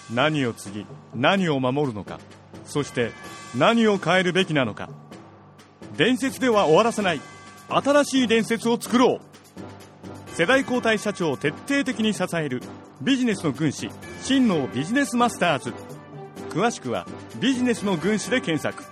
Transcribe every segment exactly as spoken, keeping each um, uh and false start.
何を継ぎ何を守るのか、そして何を変えるべきなのか。伝説では終わらせない新しい伝説を作ろう。世代交代社長を徹底的に支えるビジネスの軍師、真のビジネスマスターズ。詳しくはビジネスの軍師で検索。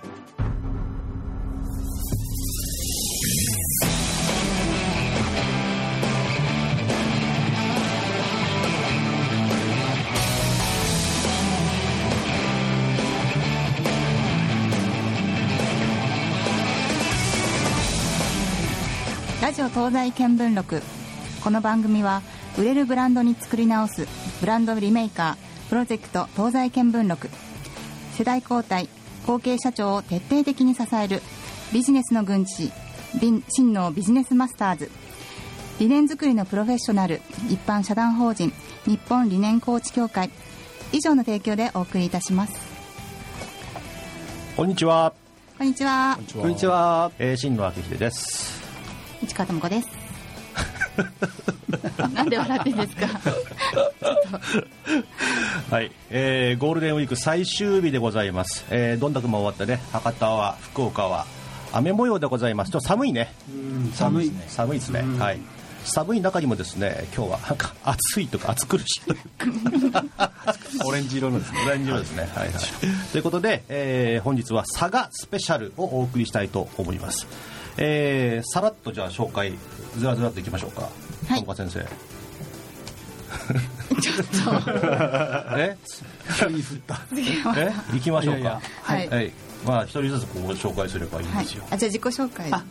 ラジオ東西見聞録。この番組は売れるブランドに作り直すブランドリメーカープロジェクト東西見聞録、世代交代後継社長を徹底的に支えるビジネスの軍師、真のビジネスマスターズ、理念作りのプロフェッショナル一般社団法人日本理念コーチ協会以上の提供でお送りいたします。 こんにちは。 こんにちは。 こんにちは。 えー、新野明秀です。 市川智子です。なんで笑ってんですか。 はい、えー、ゴールデンウィーク最終日でございます。えー、どんだけも終わったね。博多は福岡は雨模様でございます。ちょっと寒いね。 うん寒いね。 寒いですね。はい。寒い中にもですね、今日はなんか暑いとか暑苦しいというかオレンジ色のですね。 オレンジ色ですね。はいはい。ということで、えー、本日は佐賀スペシャルをお送りしたいと思います。えー、さらっとじゃあ紹介ずらずらっといきましょうか。 はい。 友川先生。 ちょっとえ急に振ったえ行きましょうか。 いやいやはい、 はい、まあ一人ずつこう紹介すればいいんですよ。 はい、あ、じゃあ自己紹介。あ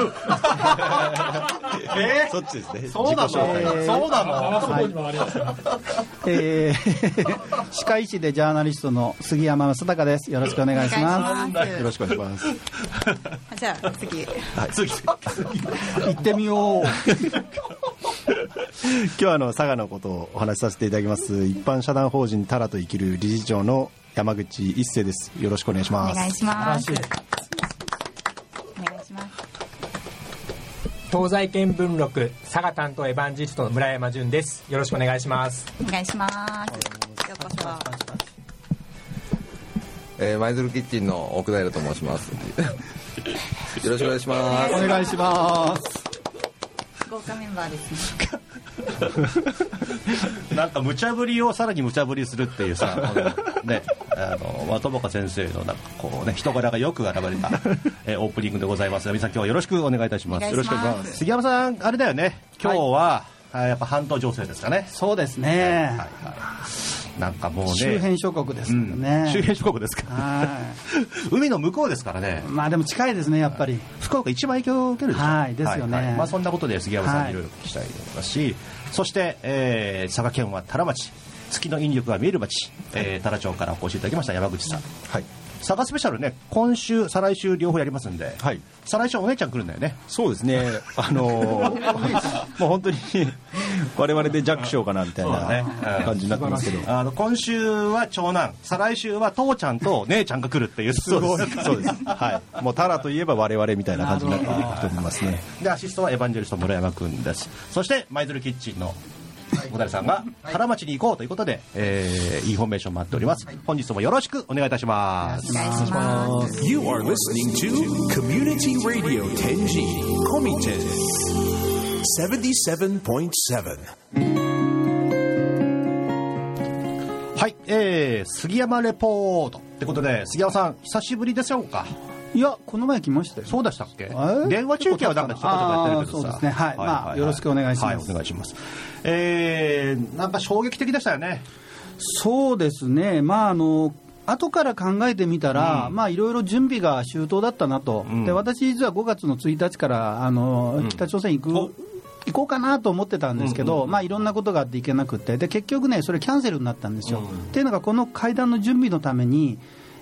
えー、 そっちですね。 そうなの、 えー、 そうなの、 はいえー、歯科医師でジャーナリストの杉山正孝です。よろしくお願いします。よろしくお願いします。 じゃあ次、 はい、 次行ってみよう。今日はあの佐賀のことをお話しさせていただきます一般社団法人タラと生きる理事長の山口一世です。よろしくお願いします。 お願いします。お願いします。 東西見聞録佐賀担当エヴァンジリストの村山淳です。よろしくお願いします。 お願いします。ようこそ。 えー、舞鶴キッチンの奥平と申します。よろしくお願いします。 お願いします。 豪華メンバーですね。 なんか無茶ぶりをさらに無茶ぶりするっていうさ、ね、あの渡岡先生のなんかこうね人柄がよく現れた、えー、オープニングでございます。皆さん今日はよろしくお願いいたします。 よろしくお願いします。 杉山さんあれだよね。今日は、はい、やっぱ半島情勢ですかね。 そうですね。はいはいはい、 なんかもうね周辺諸国ですね、 うん、周辺諸国ですか。 はい海の向こうですからね。 まあでも近いですねやっぱり。 福岡一番影響を受けるでしょ。 はいですよね。 はいはい、まあそんなことで杉山さんにいろいろ聞きたいと思いますし、はい、そして、えー、佐賀県は多良町、月の引力が見える町、えー、多良町からお越しいただきました山口さん。 はい。 佐賀スペシャルね、今週再来週両方やりますんで、 はい、 再来週お姉ちゃん来るんだよね。 そうですね。あのー、もう本当に我々で弱小かなみたいな感じになってますけど、 あの今週は長男、再来週は父ちゃんと姉ちゃんが来るっていうすごい。 そうです。はい。もうタラといえば我々みたいな感じになっていくと思いますね。 でアシストはエヴァンジェリスト村山くんです。そして舞鶴キッチンの小谷さんが多良町に行こうということで、えー、インフォメーション待っております。本日もよろしくお願いいたします。 お願いします。 You are listening to Community Radio テンジー コミテンセブンティーセブンポイントセブン。 はい、えー、杉山レポートってことで、杉山さん久しぶりでしょうか。 いやこの前来ましたよ。 そうでしたっけ。電話中継はなんかちょこちょこやってるけどさ。 そうですね、はい、はい、まあよろしくお願いします。 はい、お願いします。えー、なんか衝撃的でしたよね。 そうですね、まああの後から考えてみたら、うん、まあいろいろ準備が周到だったなと、うん、で私実はごがつのついたちからあの、うん、北朝鮮行く、行こうかなと思ってたんですけど、うんうんうん、まあいろんなことがあって行けなくて、で結局ねそれキャンセルになったんですよ、うん、っていうのがこの会談の準備のために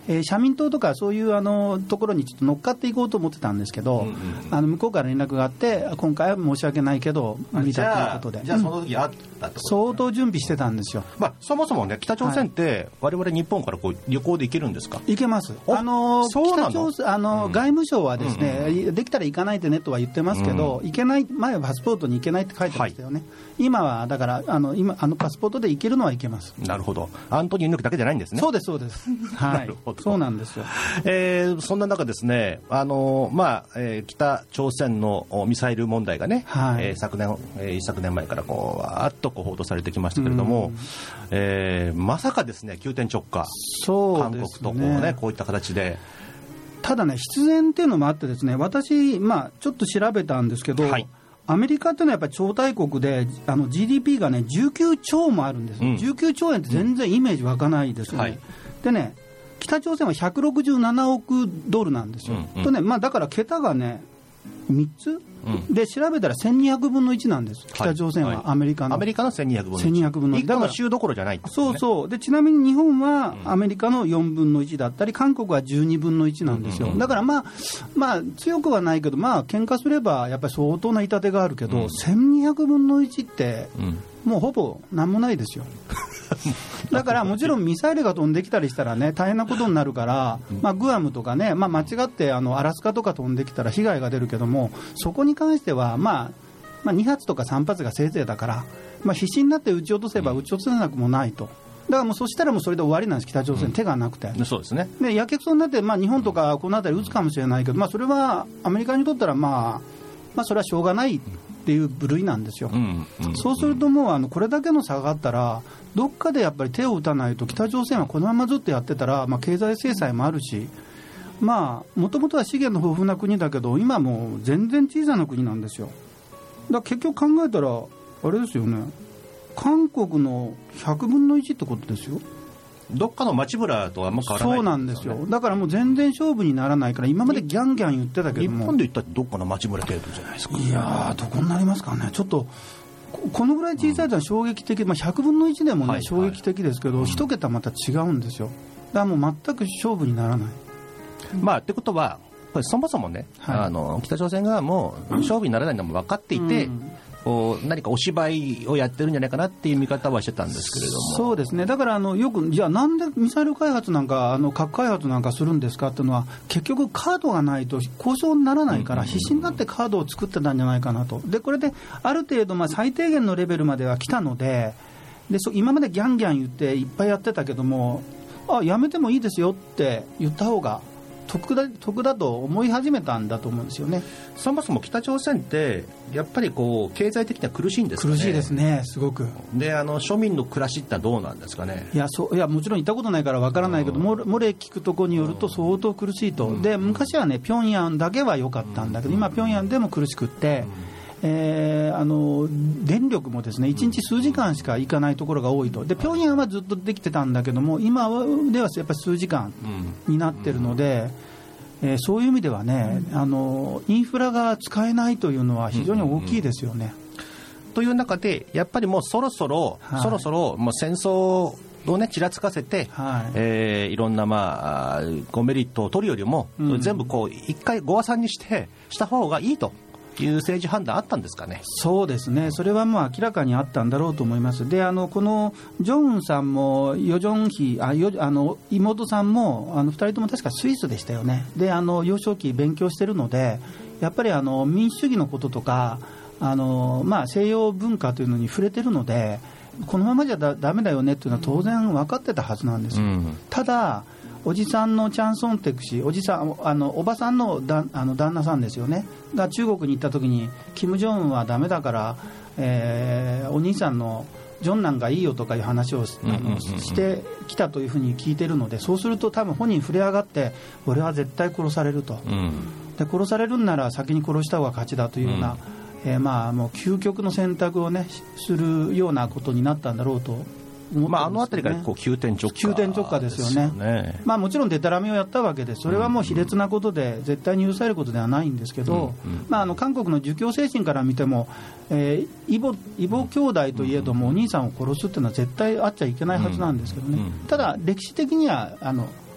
えー、社民党とかそういうあのところにちょっと乗っかっていこうと思ってたんですけど、うんうん、あの向こうから連絡があって今回は申し訳ないけど無理だということで。 じゃあ、じゃあその時あったってことですね。 相当準備してたんですよ。 まあ、そもそもね北朝鮮って我々日本からこう旅行で行けるんですか？ 行けます。あの北朝鮮あの、うん、外務省はですね、うんうん、できたら行かないってネットは言ってますけど、うん、行けない前はパスポートに行けないって書いてましたよね、はい、今はだからあの今あのパスポートで行けるのは行けます。 なるほど。アントニオ猪木だけじゃないんですね。 そうですそうです、はい、なるほど。そうなんですよ、 えー、そんな中ですねあの、まあえー、北朝鮮のミサイル問題がね、はいえー、昨年、えー、一昨年前からこうわーっとこう報道されてきましたけれども、えー、まさかですね急転直下、 そうですね、 韓国とこう、ね、こういった形で。 ただね必然っていうのもあってですね私、まあ、ちょっと調べたんですけど、はい、アメリカっていうのはやっぱり超大国であの ジーディーピー がねじゅうきゅうちょうもあるんです、うん、じゅうきゅうちょうえんって全然イメージ湧かないですよね、はい、でね北朝鮮はひゃくろくじゅうななおくドルなんですよ、うんうんとねまあ、だから桁がねみっつ、うん、で調べたらせんにひゃくぶんのいちなんです、北朝鮮はアメリカの、 アメリカのせんにひゃくぶんのいち、 せんにひゃくぶんのいち、 いっこの州どころじゃないってことね。 そうそうでちなみに日本はアメリカのよんぶんのいちだったり韓国はじゅうにぶんのいちなんですよ、うんうん、だからまあ、まあ、強くはないけどまあ喧嘩すればやっぱり相当な痛手があるけど、うん、せんにひゃくぶんのいちって、うんもうほぼなんもないですよだからもちろんミサイルが飛んできたりしたらね大変なことになるから、まあ、グアムとかね、まあ、間違ってあのアラスカとか飛んできたら被害が出るけどもそこに関しては、まあ、まあに発とかさん発がせいぜいだから、まあ、必死になって撃ち落とせば撃ち落とせなくもないと。だからもうそしたらもうそれで終わりなんです北朝鮮、うん、手がなくて。 そうですね。 でやけくそになって、まあ、日本とかこの辺り撃つかもしれないけど、まあ、それはアメリカにとったら、まあ、まあそれはしょうがないっていう部類なんですよ、うんうんうん、そうするともうあのこれだけの差があったらどっかでやっぱり手を打たないと北朝鮮はこのままずっとやってたら、まあ、経済制裁もあるしもともとは資源の豊富な国だけど今もう全然小さな国なんですよ。だから結局考えたらあれですよね韓国のひゃくぶんのいちってことですよ。 どっかの町村とはあんま変わらない、ね、 そうなんですよ。だからもう全然勝負にならないから今までギャンギャン言ってたけども日本で言ったらどっかの町村程度じゃないですか。 いやーどこになりますかね。ちょっとこのぐらい小さいのは衝撃的、まあ、ひゃくぶんのいちでもね、はいはい、衝撃的ですけど、うん、一桁また違うんですよ。だからもう全く勝負にならない、 まあってことはこれそもそもね、はい、あの北朝鮮側も勝負にならないのも分かっていて、うんこう何かお芝居をやってるんじゃないかなっていう見方はしてたんですけれども。 そうですね。だからあのよくじゃあなんでミサイル開発なんかあの核開発なんかするんですかっていうのは結局カードがないと交渉にならないから必死になってカードを作ってたんじゃないかなと。でこれである程度まあ最低限のレベルまでは来たので、でそ今までギャンギャン言っていっぱいやってたけどもあやめてもいいですよって言った方が得だ、得だと思い始めたんだと思うんですよね。 そもそも北朝鮮ってやっぱりこう経済的には苦しいんですかね。 苦しいですねすごく。 であの庶民の暮らしってどうなんですかね。 いやそういやもちろん行ったことないからわからないけど、うん、漏れ聞くところによると相当苦しいと、うん、で昔はね平壌だけは良かったんだけど、うん、今平壌でも苦しくって、うんえー、あの電力もですねいちにち数時間しか行かないところが多いと。で平壌はずっとできてたんだけども今ではやっぱり数時間になってるので、えー、そういう意味ではね、あのインフラが使えないというのは非常に大きいですよね、うんうん、という中でやっぱりもうそろそろ、はい、そろそろもう戦争をねちらつかせて、はいえー、いろんなまあごメリットを取るよりも、うん、全部こう一回ご和算にしてした方がいいという政治判断あったんですかね。 そうですねそれはもう明らかにあったんだろうと思います。であのこのジョンウンさんもヨジョンヒあよあの妹さんもあのふたりとも確かスイスでしたよね。であの幼少期勉強してるのでやっぱりあの民主主義のこととかあの、まあ、西洋文化というのに触れてるのでこのままじゃだダメだよねっていうのは当然分かってたはずなんですよ、うん、ただおじさんのチャンソンテク氏おじさんあのおばさんのだあの旦那さんですよねが中国に行った時にキム・ジョンウンはダメだから、えー、お兄さんのジョンナンがいいよとかいう話をあのしてきたというふうに聞いてるのでそうすると多分本人触れ上がって俺は絶対殺されると、うん、で殺されるんなら先に殺した方が勝ちだというような、うんえー、まあもう究極の選択をねするようなことになったんだろうとまあ、あの辺りがこう急転直下、 急転直下ですよね、ねまあ、もちろんでたらめをやったわけです。それはもう卑劣なことで絶対に許されることではないんですけど、うんうんまあ、あの韓国の儒教精神から見ても、えー、異母異母兄弟といえどもお兄さんを殺すっていうのは絶対あっちゃいけないはずなんですけどね、うんうん、ただ歴史的にはあの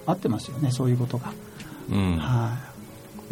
合ってますよね、そういうことが。 うん、 はい、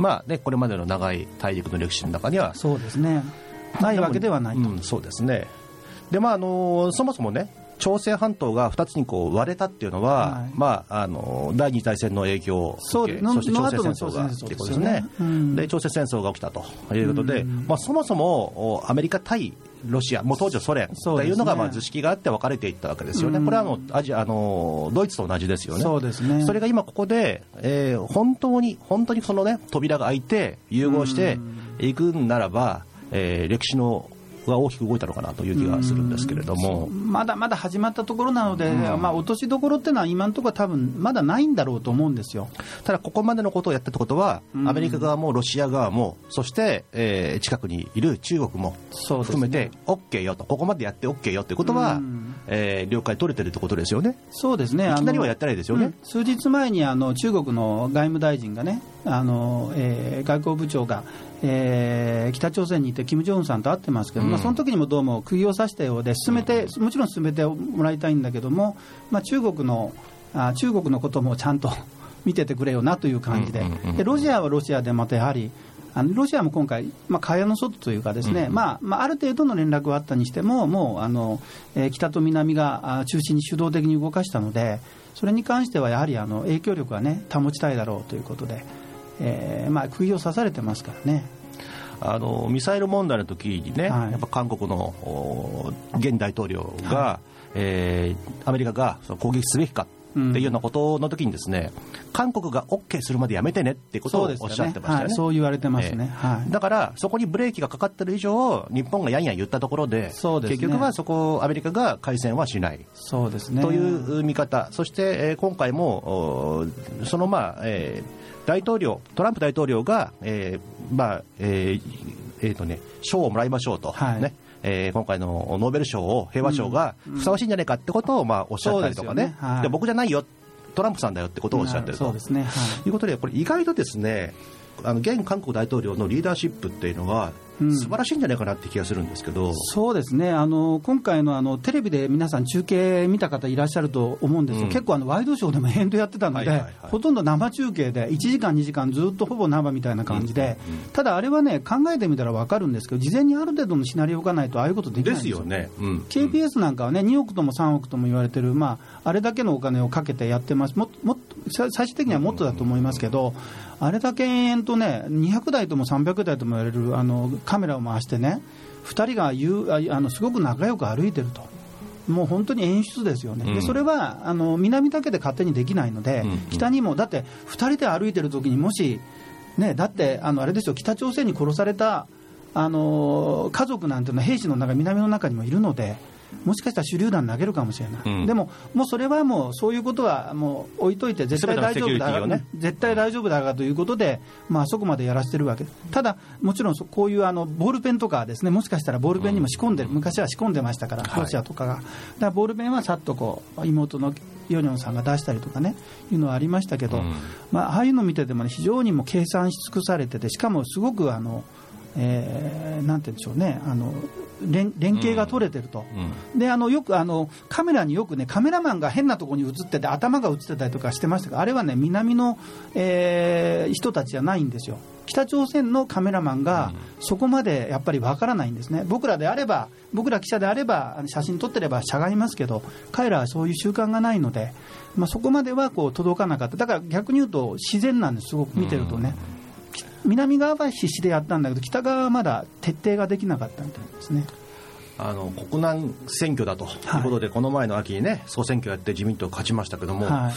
まあね、これまでの長い大陸の歴史の中にはそうですね、ないわけではないと、 うん、そうですね。で、まああのそもそもね、朝鮮半島がふたつにこう割れたっていうのは、はい、まあ、あの第二次大戦の影響を受け、そして朝鮮戦争がっていうことですね。うん、で朝鮮戦争が起きたということで、うんまあ、そもそもアメリカ対ロシア、もう当時のソ連というのがまあ図式があって分かれていったわけですよね。うん、これはあのアジアあのドイツと同じですよね。 そうですね。 それが今ここで、えー、本当に本当にそのね扉が開いて融合していくんならば、えー、歴史のが大きく動いたのかなという気がするんですけれども、 まだまだ始まったところなので、うんまあ、落としどころっていうのは今のところ多分まだないんだろうと思うんですよ。 ただここまでのことをやったってことは、うん、アメリカ側もロシア側もそして、えー、近くにいる中国も含めて OK よと、ここまでやって OK よということは、うんえー、了解取れてるってことですよね。 そうですね、 いきなりはやってないですよね。 うん、数日前にあの中国の外務大臣がね、あの、えー、外交部長がえー、北朝鮮にいて金正恩さんと会ってますけど、うんまあ、その時にもどうも釘を刺したようで進めて、うん、もちろん進めてもらいたいんだけども、まあ、中国のあ中国のこともちゃんと見ててくれよなという感じで、うんうんうん、でロシアはロシアでまたやはりあのロシアも今回、まあ、蚊帳の外というかですね、うんまあまあ、ある程度の連絡はあったにしてももうあの、えー、北と南が中心に主導的に動かしたので、それに関してはやはりあの影響力は、ね、保ちたいだろうということで、えーまあ、釘を刺されてますからね。 あのミサイル問題の時にね、はい、やっぱ韓国の現大統領が、はいえー、アメリカがその攻撃すべきかっていうようなことの時にですね、うん、韓国が OK するまでやめてねっていうことをおっしゃってましたよね。そうですよね、はい、 そう言われてますね、えーはい、 だからそこにブレーキがかかってる以上日本がやんやん言ったところ で, そうですね、 結局はそこアメリカが開戦はしないそうですねという見方、そして、えー、今回もそのまあ、えー大統領トランプ大統領が、えーまあえーえーとね、賞をもらいましょうと、はいねえー、今回のノーベル賞を平和賞がふさわしいんじゃないかってことを、まあ、おっしゃったりとかね、ねはい、で僕じゃないよトランプさんだよってことをおっしゃってると、 そうですね、はい、 いうことでこれ意外とですね、あの現韓国大統領のリーダーシップっていうのは素晴らしいんじゃないかなって気がするんですけど、うん、 そうですね、あの今回 の, あのテレビで皆さん中継見た方いらっしゃると思うんですよ、うん、結構あのワイドショーでも延々やってたので、はいはいはい、ほとんど生中継でいちじかんにじかんずっとほぼ生みたいな感じで、うんうんうん、ただあれはね考えてみたら分かるんですけど、事前にある程度のシナリオがないとああいうことできないんですよ。 ですよね、うん、 ケーピーエス なんかはねにおくともさんおくとも言われてる、まあ、あれだけのお金をかけてやってます。もも最終的にはもっとだと思いますけど、うんうんうん、あれだけ延々とねにひゃくだいともさんびゃくだいとも言われるあのカメラを回してねふたりが言うあのすごく仲良く歩いてると、もう本当に演出ですよね、うん、でそれはあの南だけで勝手にできないので、うんうん、北にもだってふたりで歩いてる時にもし、ね、だってあのあれですよ、北朝鮮に殺されたあの家族なんていうのは兵士の中南の中にもいるので、もしかしたら手榴弾投げるかもしれない、うん、でももうそれはもうそういうことはもう置いといて絶対大丈夫だ、ね、絶対大丈夫だからということで、まあ、そこまでやらせてるわけです。ただもちろんこういうあのボールペンとかですね、もしかしたらボールペンにも仕込んでる、うん、昔は仕込んでましたからロシアとかが、はい、だからボールペンはさっとこう妹のヨニョンさんが出したりとかねいうのはありましたけど、うんまあ、ああいうの見てても、ね、非常にも計算し尽くされてて、しかもすごくあのえー、なんて言うんでしょうね、あの 連, 連携が取れてると、うんうん、であのよくあのカメラによくねカメラマンが変なところに映ってて頭が映ってたりとかしてましたが、あれはね南の、えー、人たちじゃないんですよ。北朝鮮のカメラマンがそこまでやっぱりわからないんですね。僕らであれば僕ら記者であれば写真撮ってればしゃがみますけど、彼らはそういう習慣がないので、まあ、そこまではこう届かなかった。だから逆に言うと自然なんです、すごく見てるとね、うん南側は必死でやったんだけど北側はまだ徹底ができなかったみたいですね。 あの国難選挙だということで、はい、この前の秋にね総選挙やって自民党勝ちましたけども、はい、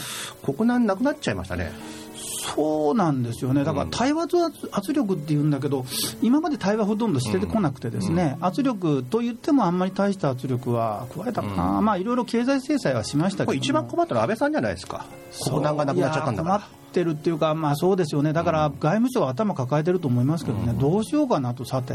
国難なくなっちゃいましたね。 そうなんですよね。だから対話圧力っていうんだけど、今まで対話ほとんどしてこなくてですね、うん、圧力と言ってもあんまり大した圧力は加えたかな、うん、まあいろいろ経済制裁はしましたけど、これ一番困ったのは安倍さんじゃないですか。国難がなくなっちゃったんだから。 困ってるっていうか、まあそうですよね。だから外務省は頭抱えてると思いますけどね、うん、どうしようかなと。さて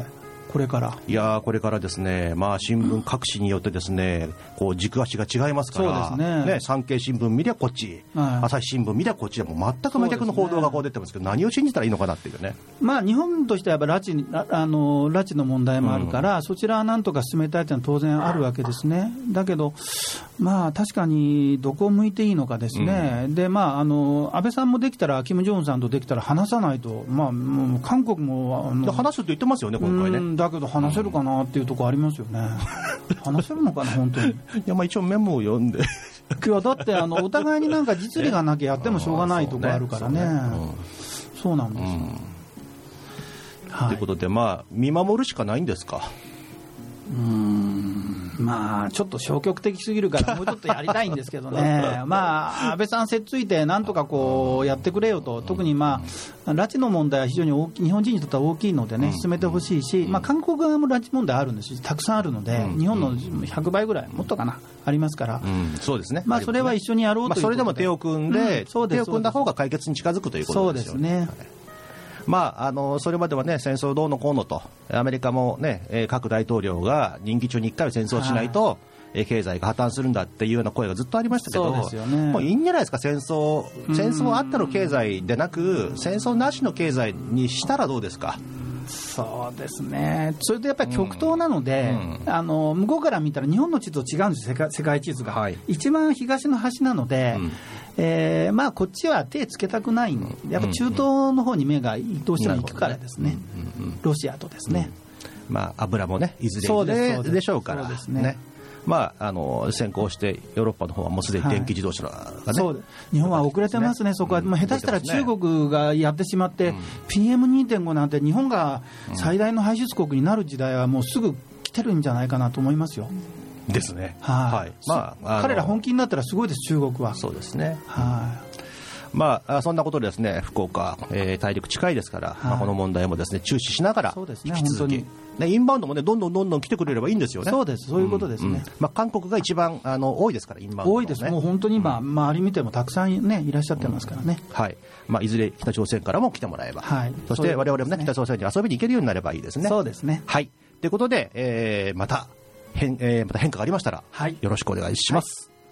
これから。 いやこれからですね、まあ、新聞各紙によってですね、こう軸足が違いますから、 そうですねね、産経新聞見りゃこっち、はい、朝日新聞見りゃこっちでも全く真逆の報道がこう出てますけど、何を信じたらいいのかなっていうね。 まあ、日本としてはやっぱ拉致にあの拉致の問題もあるから、うん、そちらはなんとか進めたいというのは当然あるわけですね。だけど、まあ、確かにどこを向いていいのかですね、うん、でまあ、あの安倍さんもできたら、キム・ジョンウンさんとできたら話さないと、まあ、もう韓国もあの話すって言ってますよね、今回ね。 だけど話せるかなっていうところありますよね。話せるのかな、本当に。いや、まあ、一応メモを読んでいやだってあのお互いになんか実利がなきゃやってもしょうがないところあるからね。そうなんですよ、 うんはい、ということで、まあ、見守るしかないんですか。 うーんまあちょっと消極的すぎるからもうちょっとやりたいんですけどねまあ安倍さんせっついてなんとかこうやってくれよと。特にまあ拉致の問題は非常に大きい、日本人にとっては大きいのでね、進めてほしいし、まあ、韓国側も拉致問題あるんですし、たくさんあるので、日本のひゃくばいぐらいもっとかなありますから、 うん、そうですね。 まあそれは一緒にやろうということで、 まあ、それでも手を組んで、 うん、 手を組んだ方が解決に近づくということですよね。 そうですね。 まあ、あのそれまでは、ね、戦争どうのこうのと、アメリカも、ね、各大統領が任期中にいっかいは戦争しないと、はい、経済が破綻するんだっていうような声がずっとありましたけど、 そうですよね、 もういいんじゃないですか、戦争、戦争あったの経済でなく、戦争なしの経済にしたらどうですか。 そうですね。それとやっぱり極東なので、うん、あの向こうから見たら日本の地図と違うんですよ、世界、世界地図が、はい、一番東の端なので、うんえーまあ、こっちは手つけたくないんで、やっぱ中東の方に目がどうしても行くからですね、うんうんうん、ロシアとですね、 うんまあ、油もねいずれいずれでしょうから、そうですね、ねまあ、あの先行してヨーロッパの方はもうすでに電気自動車が、ねはい、 そう日本は遅れてますね、そこは、まあ、下手したら中国がやってしまって、うん、ピーエムにてんご なんて日本が最大の排出国になる時代はもうすぐ来てるんじゃないかなと思いますよ。 ですね。 はい、はいまあ、彼ら本気になったらすごいです、中国は。 そうですね。 はいまあ、そんなことでですね、福岡、えー、大陸近いですから、はいまあ、この問題もですね注視しながら引き続き、ねね、インバウンドもねどんどんどんどん来てくれればいいんですよね。 そうです、そういうことですね、うんうんまあ、 韓国が一番あの多いですから、インバウンド、ね、 多いです、もう本当に今、うん、周り見てもたくさん、ね、いらっしゃってますからね、 うんはいまあ、いずれ北朝鮮からも来てもらえば、はい、そして我々も、ね、北朝鮮に遊びに行けるようになればいいですね。 そうですね。 はい、ということで、えー、また変、えー、また変化がありましたら、はい、よろしくお願いします。はい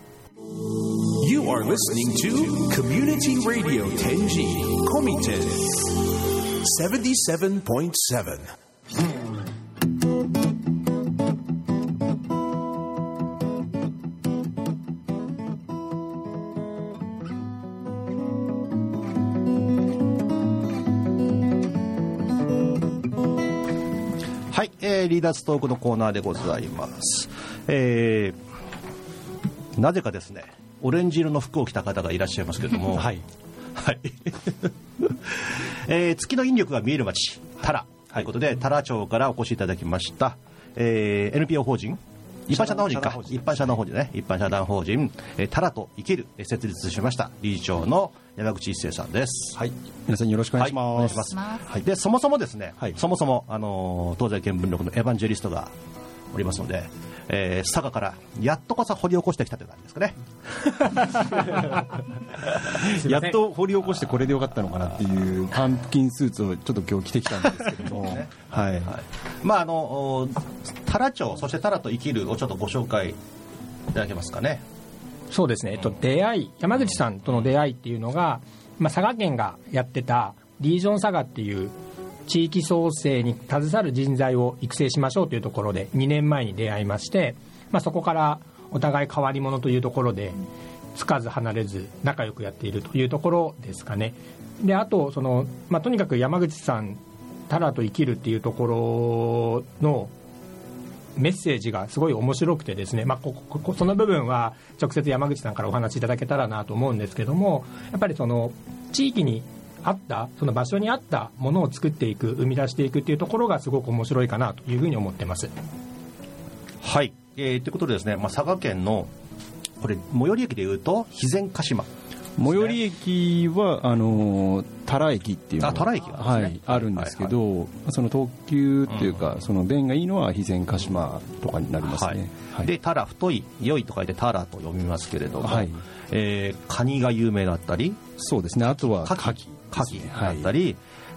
You are listening to Community Radio テンジー Komiten seventy-seven point seven. はい、えー、リーダーズトークのコーナーでございます。えー、なぜかですねオレンジ色の服を着た方がいらっしゃいますけれども、はいはいえー、月の引力が見える街タラということで、タラ町からお越しいただきました、えー、エヌピーオー 法人一般社団法人か一般社団法人ね一般社団法人、えー、タラと生きる設立しました理事長の山口一生さんです。 はい、皆さんよろしくお願いします。はい、お願いします。 はい、でそもそもですね、はい、そもそもあの東西見聞録のエヴァンジェリストがおりますので、えー、佐賀からやっとこさ掘り起こしてきたという感じですかねやっと掘り起こしてこれでよかったのかなっていうパンプキンスーツをちょっと今日着てきたんですけども、ねはいはい、 まああのタラ町そしてタラと生きるをちょっとご紹介いただけますかね。 そうですね、えっと、出会い山口さんとの出会いっていうのが、まあ、佐賀県がやってたリージョン佐賀っていう地域創生に携わる人材を育成しましょうというところでにねんまえに出会いまして、まあ、そこからお互い変わり者というところでつかず離れず仲良くやっているというところですかね。であとその、まあ、とにかく山口さんタラと生きるっていうところのメッセージがすごい面白くてですね、まあ、ここその部分は直接山口さんからお話しいただけたらなと思うんですけども、やっぱりその地域にあったその場所にあったものを作っていく生み出していくっていうところがすごく面白いかなというふうに思ってます。 はい、えー、ということでですね、まあ、佐賀県のこれ最寄り駅でいうと肥前鹿島、ね、 最寄り駅はあの多良駅っていうのが あ, 多良駅が、ねはい、あるんですけど、はいはい、その特急っていうか、うん、その便がいいのは肥前鹿島とかになりますね、はいはい、でタラ太い良いと書いてタラと読みますけれども、はいえー、カニが有名だったりそうですね、あとはカキカキだったり、はい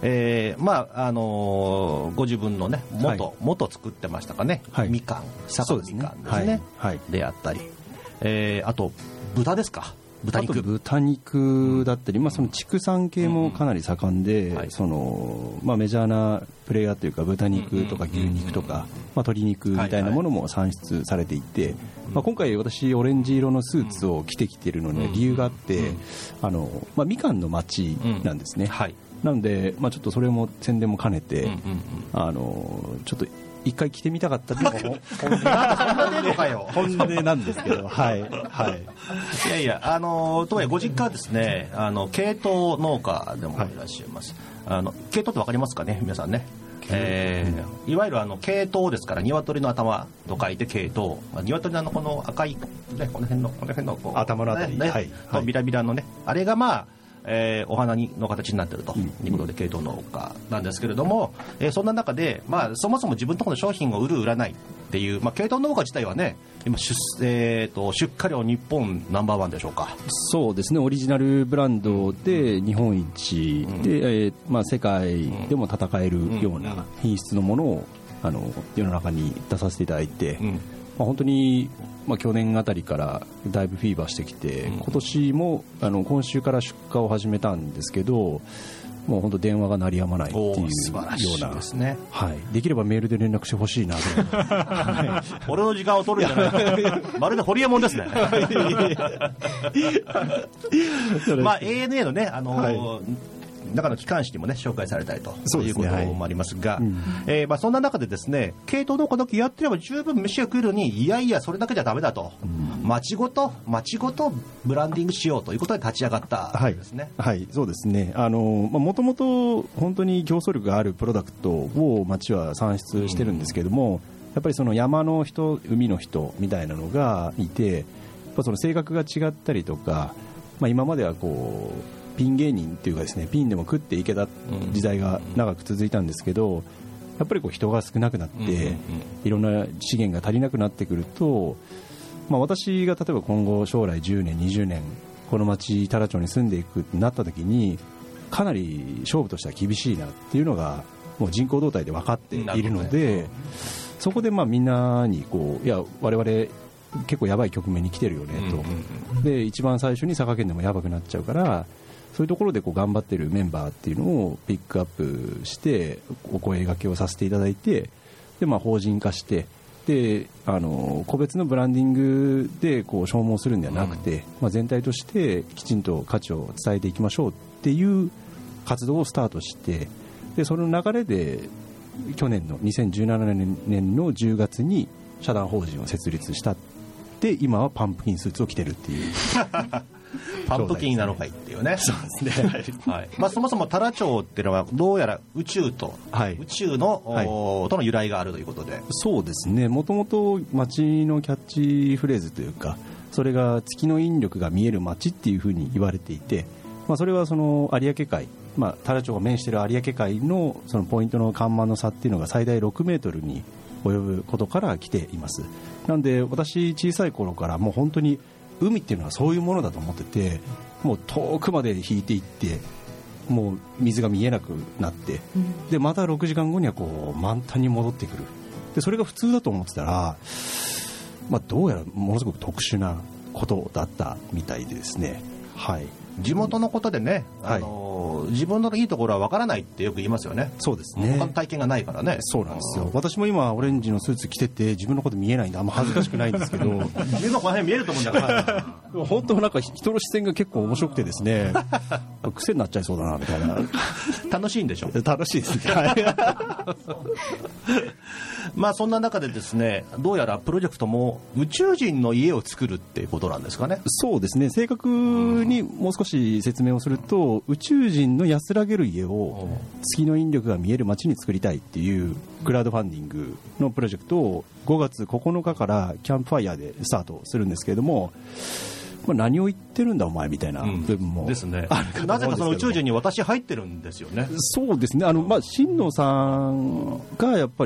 えーまああのー、ご自分のね元、はい、元作ってましたかね、 はい、 みかん、酒みかんですね、はい、であったり、えー、あと豚ですか、豚肉、 あと豚肉だったり、まあ、その畜産系もかなり盛んで、うんはい、そのまあ、メジャーなプレイヤーというか豚肉とか牛肉とか、まあ、鶏肉みたいなものも産出されていて、はいはい、まあ、今回私オレンジ色のスーツを着てきているのには理由があって、あのまあ、みかんの町なんですね、はい、なので、まあ、ちょっとそれも宣伝も兼ねて、あのちょっと一回着てみたかったっていうのも本音なんですけど、はいはい、 いやいや、あのとはいえご実家はですね、あの系統農家でもいらっしゃいます、はい、あの系統って分かりますかね皆さんね、えー、いわゆるあの系統ですから、鶏の頭と書いて系統、鶏のあのこの赤い、ね、この辺のこの辺のこう頭のあたり、 ね、 はいはい、ビラビラのね、あれがまあえー、お花の形になっているということで系統農家なんですけれども、えー、そんな中で、まあ、そもそも自分のところの商品を売る売らないっていう、まあ、系統農家自体はね今 出,、えー、と出荷量日本ナンバーワンでしょうか。 そうですね、オリジナルブランドで日本一で、うん、えーまあ、世界でも戦えるような品質のものをあの世の中に出させていただいて、うん、まあ、本当に、まあ、去年あたりからだいぶフィーバーしてきて、うん、今年もあの今週から出荷を始めたんですけど、もう本当電話が鳴りやまないっていうようなですね、はい、できればメールで連絡してほしいなとはい、俺の時間を取るんじゃないまるでホリエモンですねまあ エーエヌエー のね、あのーはい、中の機関誌にもね紹介されたりということもありますが、はい、うん、えーまあ、そんな中でですね、系統農家だけやってれば十分飯が食えるのに、いやいやそれだけじゃダメだと、うん、町ごと町ごとブランディングしようということで立ち上がったんですね。 はい、はい、そうですね。あのもともと本当に競争力があるプロダクトを町は産出してるんですけども、うん、やっぱりその山の人海の人みたいなのがいて、やっぱその性格が違ったりとか、まあ、今まではこうピン芸人っていうかですね、ピンでも食っていけた時代が長く続いたんですけど、やっぱりこう人が少なくなって、いろんな資源が足りなくなってくると、まあ、私が例えば今後将来じゅうねんにじゅうねんこの町多良町に住んでいくってなった時に、かなり勝負としては厳しいなっていうのがもう人口動態で分かっているので、そこでまあみんなにこう、いや我々結構やばい局面に来てるよねと、で一番最初に佐賀県でもやばくなっちゃうから、そういうところでこう頑張ってるメンバーっていうのをピックアップしてお声掛けをさせていただいて、で、まあ、法人化して、であの個別のブランディングでこう消耗するんではなくて、うん、まあ、全体としてきちんと価値を伝えていきましょうっていう活動をスタートして、でその流れで去年のにせんじゅうななねんのじゅうがつに社団法人を設立したって、今はパンプキンスーツを着てるっていうパンプキンなのかいっていうね。 そうですね、 はい、まあ、そもそも多良町っていうのはどうやら宇宙と、はい、宇宙の、はい、との由来があるということで。 そうですね、もともと町のキャッチフレーズというか、それが月の引力が見える町っていうふうに言われていて、まあ、それはその有明海、まあ、多良町が面している有明海のそのポイントの干満の差っていうのが最大ろくメートルに及ぶことから来ています。なので私小さい頃からもう本当に海っていうのはそういうものだと思ってて、もう遠くまで引いていって、もう水が見えなくなって、でまたろくじかんごにはこう満タンに戻ってくる。でそれが普通だと思ってたら、まあ、どうやらものすごく特殊なことだったみたいでですね、はい、 地元のことでね、あの、はい、自分のいいところはわからないってよく言いますよね。 そうですね、 他の体験がないからね。 そうなんですよ。私も今オレンジのスーツ着てて自分のこと見えないんであんま恥ずかしくないんですけど自分のこの辺見えると思うんだから本当なんか人の視線が結構面白くてですね癖になっちゃいそうだなみたいな楽しいんでしょ。 楽しいですねまあそんな中でですね、どうやらプロジェクトも宇宙人の家を作るっていうことなんですかね。 そうですね、正確にもう少し説明をすると、宇宙人の安らげる家を月の引力が見える街に作りたいっていうクラウドファンディングのプロジェクトをごがつここのかからキャンプファイヤーでスタートするんですけれども、まあ、何を言ってるんだお前みたいな部分も、 うん、ですね。なぜかその宇宙人に私入ってるんですよね。 そうですね、あの、まあ、新野さんがやっぱり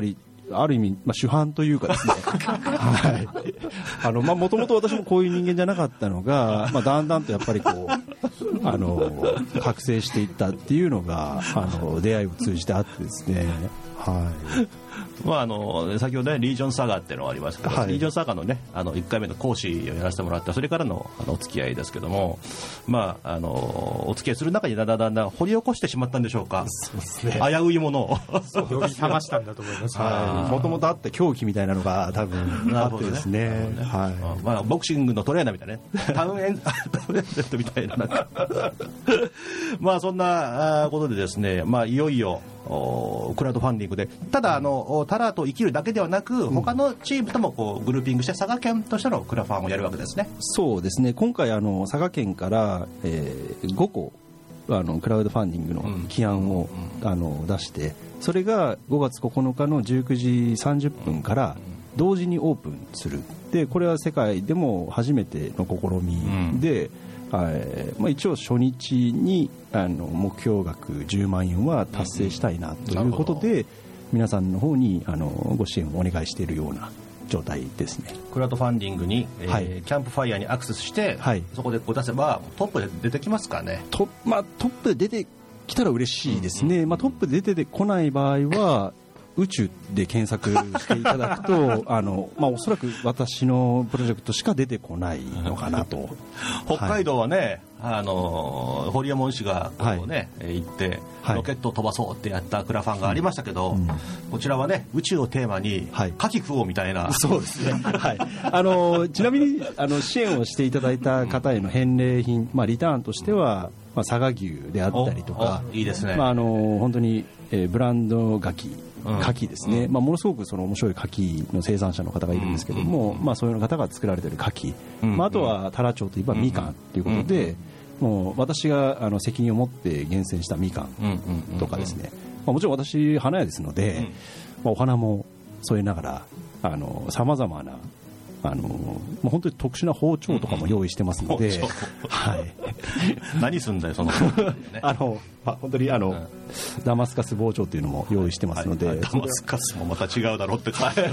ある意味、まあ、主犯というかですねはい、あのまあもともと私もこういう人間じゃなかったのが、まあ、だんだんとやっぱりこうあの覚醒していったっていうのがあの出会いを通じてあってですね、はいまあ、あの先ほどねリージョンサガっていうのがありましたけど、はい、リージョンサガのねあのいっかいめの講師をやらせてもらったそれからのあのお付き合いですけども、まあ、あのお付き合いする中にだんだんだんだん掘り起こしてしまったんでしょうか。 そうですね、 危ういものを呼び覚ましたんだと思います。 もともとあった狂気みたいなのが多分あってですね、ね、はい、 まあ、ボクシングのトレーナーみたいなねタウンエンタウンエンゼットみたいななんかまあそんなことでですね、まあ、いよいよクラウドファンディングでただあのタラと生きるだけではなく他のチームともこうグルーピングして佐賀県としてのクラファンをやるわけですね。 そうですね、今回あの佐賀県から、えー、ごこあのクラウドファンディングの起案を、うん、あの出してそれがごがつここのかのじゅうくじさんじゅっぷんから同時にオープンする。でこれは世界でも初めての試みで、うんえーまあ、一応初日にあの目標額じゅうまんえんは達成したいなということで、うん、皆さんの方にあのご支援をお願いしているような状態ですね。 クラウドファンディングに、えーはい、キャンプファイヤーにアクセスして、はい、そこでこう出せばトップで出てきますかね。 ト、まあ、トップで出てきたら嬉しいですね、うんうんまあ、トップで出てこない場合は宇宙で検索していただくとあの、まあ、おそらく私のプロジェクトしか出てこないのかなと北海道はね、はい、あの堀江門氏がこう、ねはい、行ってロケットを飛ばそうってやったクラファンがありましたけど、うん、こちらはね宇宙をテーマに夏季不王みたいな、 はい、そうですね、はい、あのちなみにあの支援をしていただいた方への返礼品、まあ、リターンとしては、まあ、佐賀牛であったりとかいいですね、 まあ、あの本当に、えー、ブランド牡蠣牡蠣ですね、うんまあ、ものすごくその面白い牡蠣の生産者の方がいるんですけども、うんまあ、そういう方が作られている牡蠣、うんまあ、あとは太良町といえばみかんということで、うん、もう私があの責任を持って厳選したみかんとかですね、まあ、もちろん私花屋ですので、うんまあ、お花も添えながらさまざまなあのもう本当に特殊な包丁とかも用意してますので、うんはい、 何すんだよそのあの、まあ、本当にあの、うん、ダマスカス包丁っていうのも用意してますので、はいはい、 ダマスカスもまた違うだろうってそうです、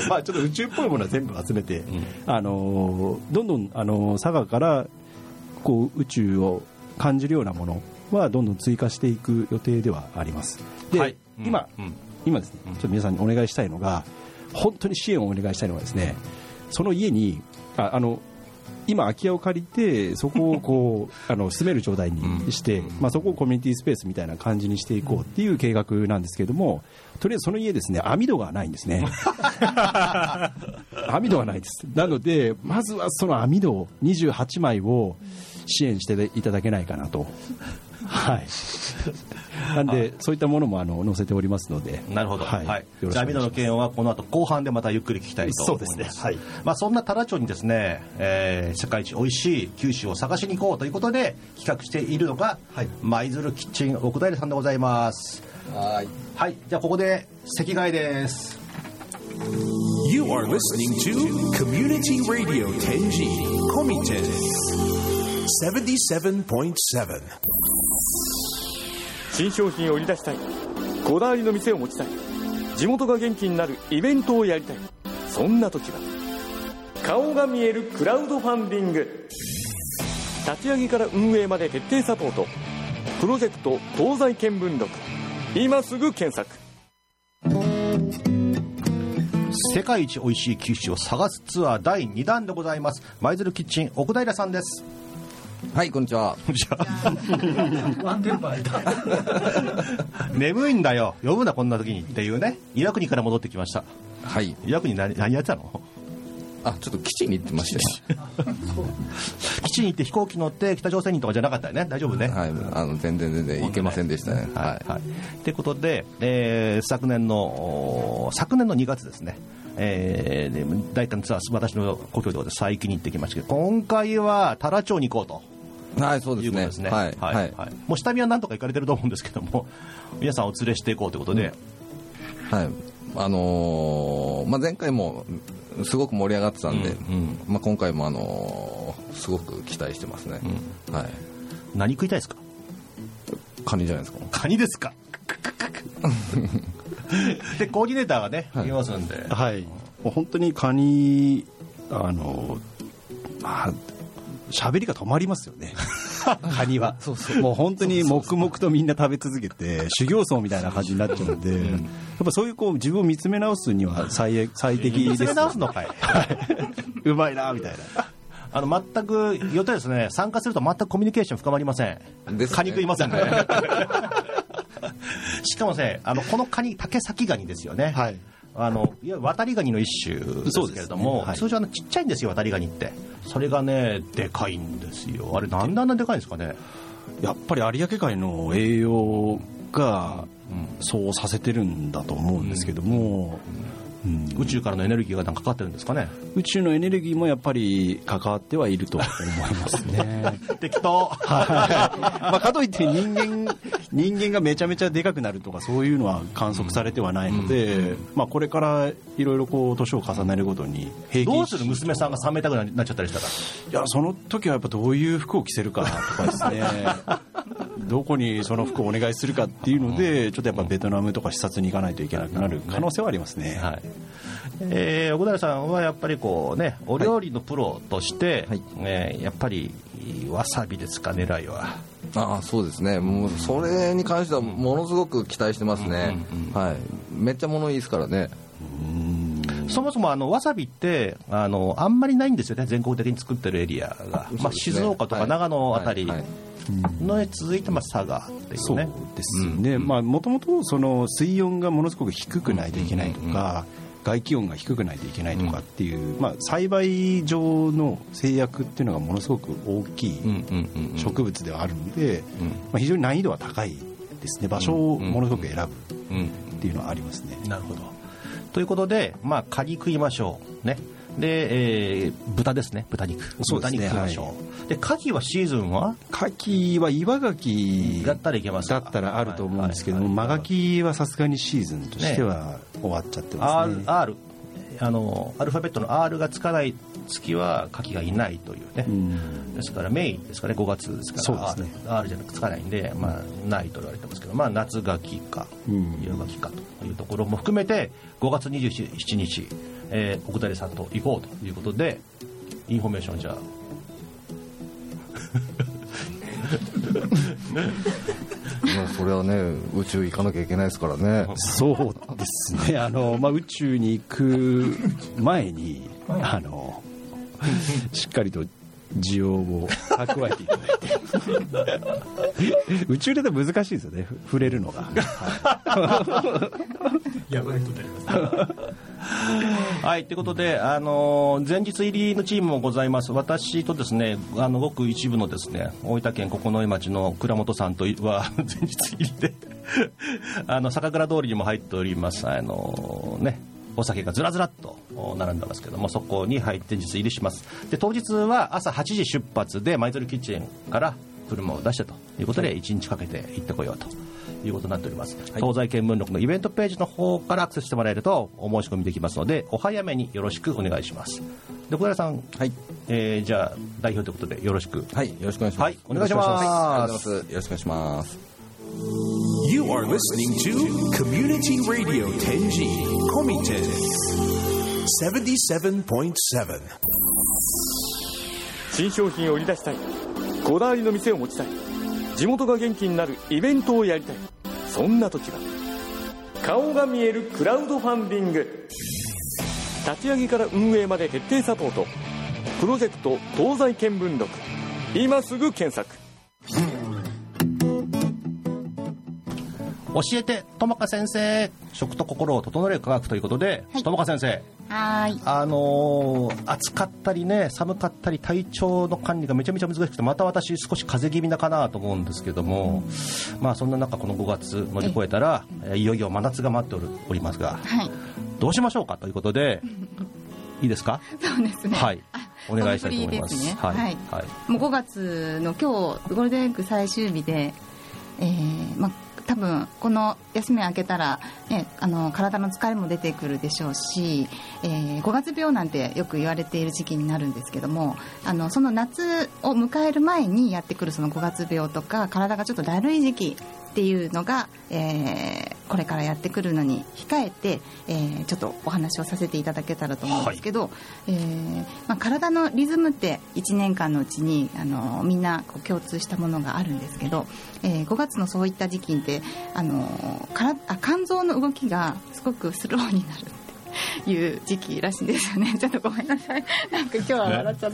まあ、ちょっと宇宙っぽいものは全部集めて、うん、あのどんどんあの佐賀からこう宇宙を感じるようなものはどんどん追加していく予定ではあります。で、はいうん、今、うん、今ですねちょっと皆さんにお願いしたいのが本当に支援をお願いしたいのはですねその家にああの今空き家を借りてそこをこうあの住める状態にして、まあ、そこをコミュニティスペースみたいな感じにしていこうっていう計画なんですけれどもとりあえずその家ですね網戸がないんですね網戸がないです。なのでまずはその網戸にじゅうはちまいを支援していただけないかなとはいなんでそういったものもあの載せておりますので。 なるほど、はいはい、じゃあ網戸の件はこの後後半でまたゆっくり聞きたいと思います。 そうですね、はいまあ、そんな太良町にですね、えー、世界一おいしい九州を探しに行こうということで企画しているのが舞鶴、はい、キッチン奥平さんでございます。 はい、 はい、じゃあここで席替えです。 You are listening to Community Radio 天神コミテンセブンティーセブンポイントセブン。 新商品を売り出したい、こだわりの店を持ちたい、地元が元気になるイベントをやりたい、そんな時は顔が見えるクラウドファンディング。立ち上げから運営まで徹底サポート、プロジェクト東西見聞録、今すぐ検索。 世界一おいしい九州を探すツアーだいにだんでございます。舞鶴キッチン奥平さんです。 はい、こんにちは。 こんにちは。ワンテンパーだ。眠いんだよ、呼ぶなこんな時にっていうね。岩国から戻ってきました。 はい。 岩国 何, 何やってたの？ あ、ちょっと基地に行ってましたよ。 基地に行って飛行機乗って北朝鮮にとかじゃなかったよね。大丈夫ね。 はい、あの全然全然行けませんでしたね。はい。 はい。ということで、えー、昨年の昨年のにがつですね。えー、大胆ツアー私の故郷で佐伯に行ってきましたけど、今回は太良町に行こうと。 はい、そうですね。 いうことですね。 はい、 はい、はい。もう下見は何とか行かれてると思うんですけども、皆さんお連れしていこうということで、 うん、はい、あのー、まあ前回もすごく盛り上がってたんで、うんうん、まあ今回もあのー、すごく期待してますね。うん、はい。 何食いたいですか？ カニじゃないですか。 カニですか？ でコーディネーターがね、はい、いますんで、 はい、もう本当にカニあのまあ喋りが止まりますよねカニはそうそうもう本当に黙々とみんな食べ続けて修行僧みたいな感じになっちゃうんで、うん、やっぱそういうこう自分を見つめ直すには 最, 最適です。 見つめ直すのかい、はい、 うまいなみたいな。 あの全く予定ですね、参加すると全くコミュニケーション深まりません、ね、カニ食いませんねしかもね、あのこのカニ竹崎ガニですよね、はい、あのいわゆる渡りガニの一種ですけれども、ねはい、通常あのちっちゃいんですよ渡りガニって。それがねでかいんですよ。あれなんであんなでかいんですかね。 やっぱり有明海の栄養がそうさせてるんだと思うんですけども、うんうん、 宇宙からのエネルギーがなんかかかってるんですかね。 宇宙のエネルギーもやっぱり関わってはいると思いますね適当まあかといって人間人間がめちゃめちゃでかくなるとかそういうのは観測されてはないので、うんうん、まあこれからいろいろこう年を重ねるごとに平均どうする娘さんがさんメーターぐらいになっちゃったりしたら、 いやその時はやっぱどういう服を着せるかとかですねどこにその服をお願いするかっていうのでちょっとやっぱベトナムとか視察に行かないといけなくなる可能性はありますね。はい、 えー、奥平さんはやっぱりこうねお料理のプロとして、はいえー、やっぱりわさびですか狙いは。 ああそうですね、もうそれに関してはものすごく期待してますね、うんうんうんはい、めっちゃ物いいですからね。 うんそもそもあのわさびってあのあんまりないんですよね、全国的に作ってるエリアが、ねまあ、静岡とか長野あたり、はいはいはいのへ続いてまあ佐賀っていうね。 そうですね。もともとその水温がものすごく低くないといけないとか、うんうんうん、外気温が低くないといけないとかっていう、うんまあ、栽培上の制約っていうのがものすごく大きい植物ではあるので、うんうんまあ、非常に難易度は高いですね。場所をものすごく選ぶっていうのはありますね。 なるほど。ということで、まあ、カニ食いましょうね。で、えー、豚ですね、豚肉。 そうですね、 豚肉食いましょう。はい、で、牡蠣はシーズンは？ 牡蠣は岩牡蠣だったらいけますか？ だったらあると思うんですけども、真牡蠣はさすがにシーズンとしては終わっちゃってますね。 ね R, R あのアルファベットの R がつかない月は牡蠣がいないというね。うんですからメインですかね、ごがつですから。そうですね。R, R じゃなくつかないんで、まあないと言われてますけど、まあ夏牡蠣か夕牡蠣かというところも含めてごがつにじゅうしちにち、えー、奥谷さんと行こうということでインフォメーションじゃあもうそれはね宇宙行かなきゃいけないですからね。 そうですね。あの、まあ、宇宙に行く前にあのしっかりと需要を蓄えていただいて宇宙で難しいですよね、触れるのが、はい、 やばいことになりますはい、ということで、あの前日入りのチームもございます。私とですね、あのごく一部のですね、大分県九重町の倉本さんとは前日入りであの酒蔵通りにも入っております。あのね、お酒がずらずらっと並んでますけども、そこに入って前日入りします。で、当日は朝はちじ出発で舞鶴キッチンから車を出してということでいちにちかけて行ってこようということになっております。はい、東西見聞録のイベントページの方からアクセスしてもらえるとお申し込みできますので、お早めによろしくお願いします。で、小平さん、はいえー、じゃあ代表ということでよろしく。 はい、よろしくお願いします。 はい、お願いします。 はい、ありがとうございます。よろしくお願いします。 You are listening to Community Radio テンジー Komiten セブンティーセブンポイントセブン。 新商品を売り出したい、こだわりの店を持ちたい、地元が元気になるイベントをやりたい、そんな時は顔が見えるクラウドファンディング。立ち上げから運営まで徹底サポート、プロジェクト東西見聞録、今すぐ検索。 教えて友香先生、食と心を整える科学ということで、はい、友香先生、 はいあのー、暑かったりね寒かったり体調の管理がめちゃめちゃ難しくて、また私少し風邪気味なかなと思うんですけども、うん、まあそんな中このごがつ乗り越えたらいよいよ真夏が待っておりますが、はい、どうしましょうかということでいいですか？ そうですね、 はい、お願いしたいと思います。 ね、はいはいはい、もうごがつの今日ゴールデンウィーク最終日で、えーまあ多分この休み明けたら、ね、あの体の疲れも出てくるでしょうし、えー、ごがつ病なんてよく言われている時期になるんですけども、あのその夏を迎える前にやってくるそのごがつ病とか体がちょっとだるい時期っていうのが、えー、これからやってくるのに控えて、えー、ちょっとお話をさせていただけたらと思うんですけど、はい、えーまあ、体のリズムっていちねんかんのうちにあのみんなこう共通したものがあるんですけど、えー、ごがつのそういった時期ってあのからあ肝臓の動きがすごくスローになるっていう時期らしいんですよね。ちょっとごめんなさい、なんか今日は笑っちゃった、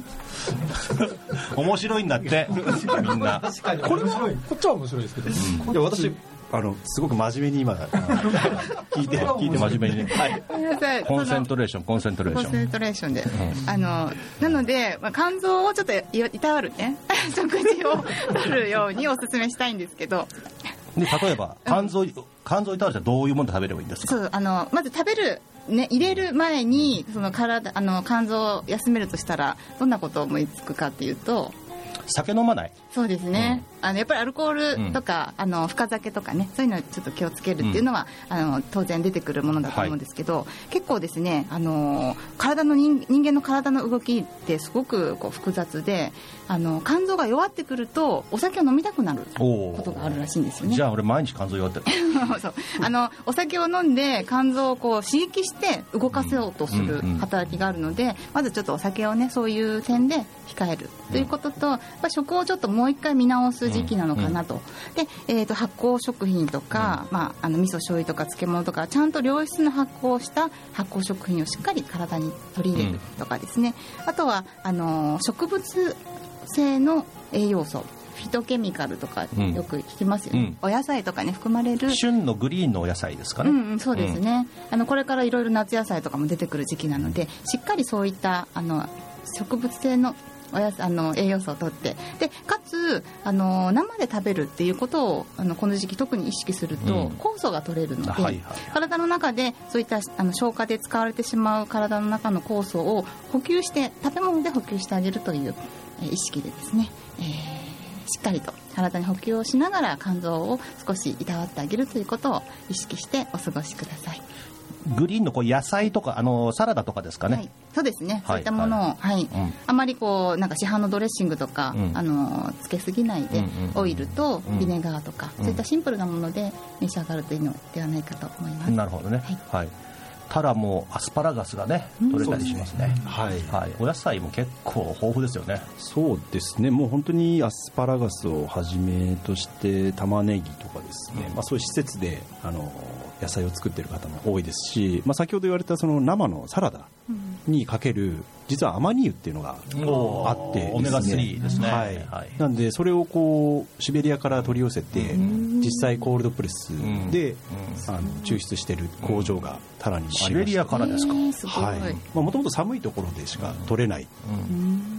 面白いんだってみんな。 確かにこれはこっちは面白いですけど、 うん、いや私あのすごく真面目に今聞いて聞いて真面目にね、はい、コンセントレーションコンセントレーションコンセントレーションで、うん、あのなので、まあ、肝臓をちょっといたわるね食事を取るようにお勧めしたいんですけど、 で例えば肝臓、うん、肝臓いたわるじゃどういうもので食べればいいんですか。 そうあのまず食べるね、入れる前にその体あの肝臓を休めるとしたらどんなことを思いつくかっていうと、 酒飲まない。 そうですね、うん、あのやっぱりアルコールとか、うん、あの深酒とかね、そういうのをちょっと気をつけるっていうのは、うん、あの当然出てくるものだと思うんですけど、はい、結構ですねあの体の 人, 人間の体の動きってすごくこう複雑で、あの肝臓が弱ってくるとお酒を飲みたくなることがあるらしいんですよね。 じゃあ俺毎日肝臓弱ってるそうあのお酒を飲んで肝臓をこう刺激して動かせようとする働きがあるので、うんうんうん、まずちょっとお酒をねそういう点で控えるということと、やっぱ食をちょっともう一回見直す時期なのかなと、うんうん、で、えー、と発酵食品とか、うんまあ、あの味噌醤油とか漬物とかちゃんと良質な発酵した発酵食品をしっかり体に取り入れるとかですね、うん、あとはあの植物性の栄養素フィトケミカルとかよく聞きますよね、うん、お野菜とかね含まれる旬のグリーンのお野菜ですかね、 うんうん、そうですね、うん、あのこれからいろいろ夏野菜とかも出てくる時期なのでしっかりそういったあの植物性のおやあの栄養素をとってでかつあの生で食べるっていうことをあのこの時期特に意識すると、うん、酵素が取れるので、はいはい、体の中でそういったあの消化で使われてしまう体の中の酵素を補給して食べ物で補給してあげるという、えー、意識でですね、えー、しっかりと体に補給をしながら肝臓を少しいたわってあげるということを意識してお過ごしください。 グリーンのこう野菜とかあのサラダとかですかね、 はい、そうですね、はい、そういったものを、はいはいうん、あまりこうなんか市販のドレッシングとか、うん、あのつけすぎないで、うんうん、オイルとビネガーとか、うん、そういったシンプルなもので召し上がるといいのではないかと思います。 なるほどね、はいはい、たらもアスパラガスがね取れたりしますね、うん、はいはい、お野菜も結構豊富ですよね。 そうですね、もう本当にアスパラガスをはじめとして玉ねぎとかですね、うんまあ、そういう施設であの野菜を作っている方も多いですし、まあ、先ほど言われたその生のサラダにかける実はアマニ油っていうのがあってですね、 オメガスリーですね、 はいはい、なんでそれをこうシベリアから取り寄せて実際コールドプレスであの抽出している工場がタラにもありまして、 シベリアからですか。 もともと寒いところでしか取れない、うん、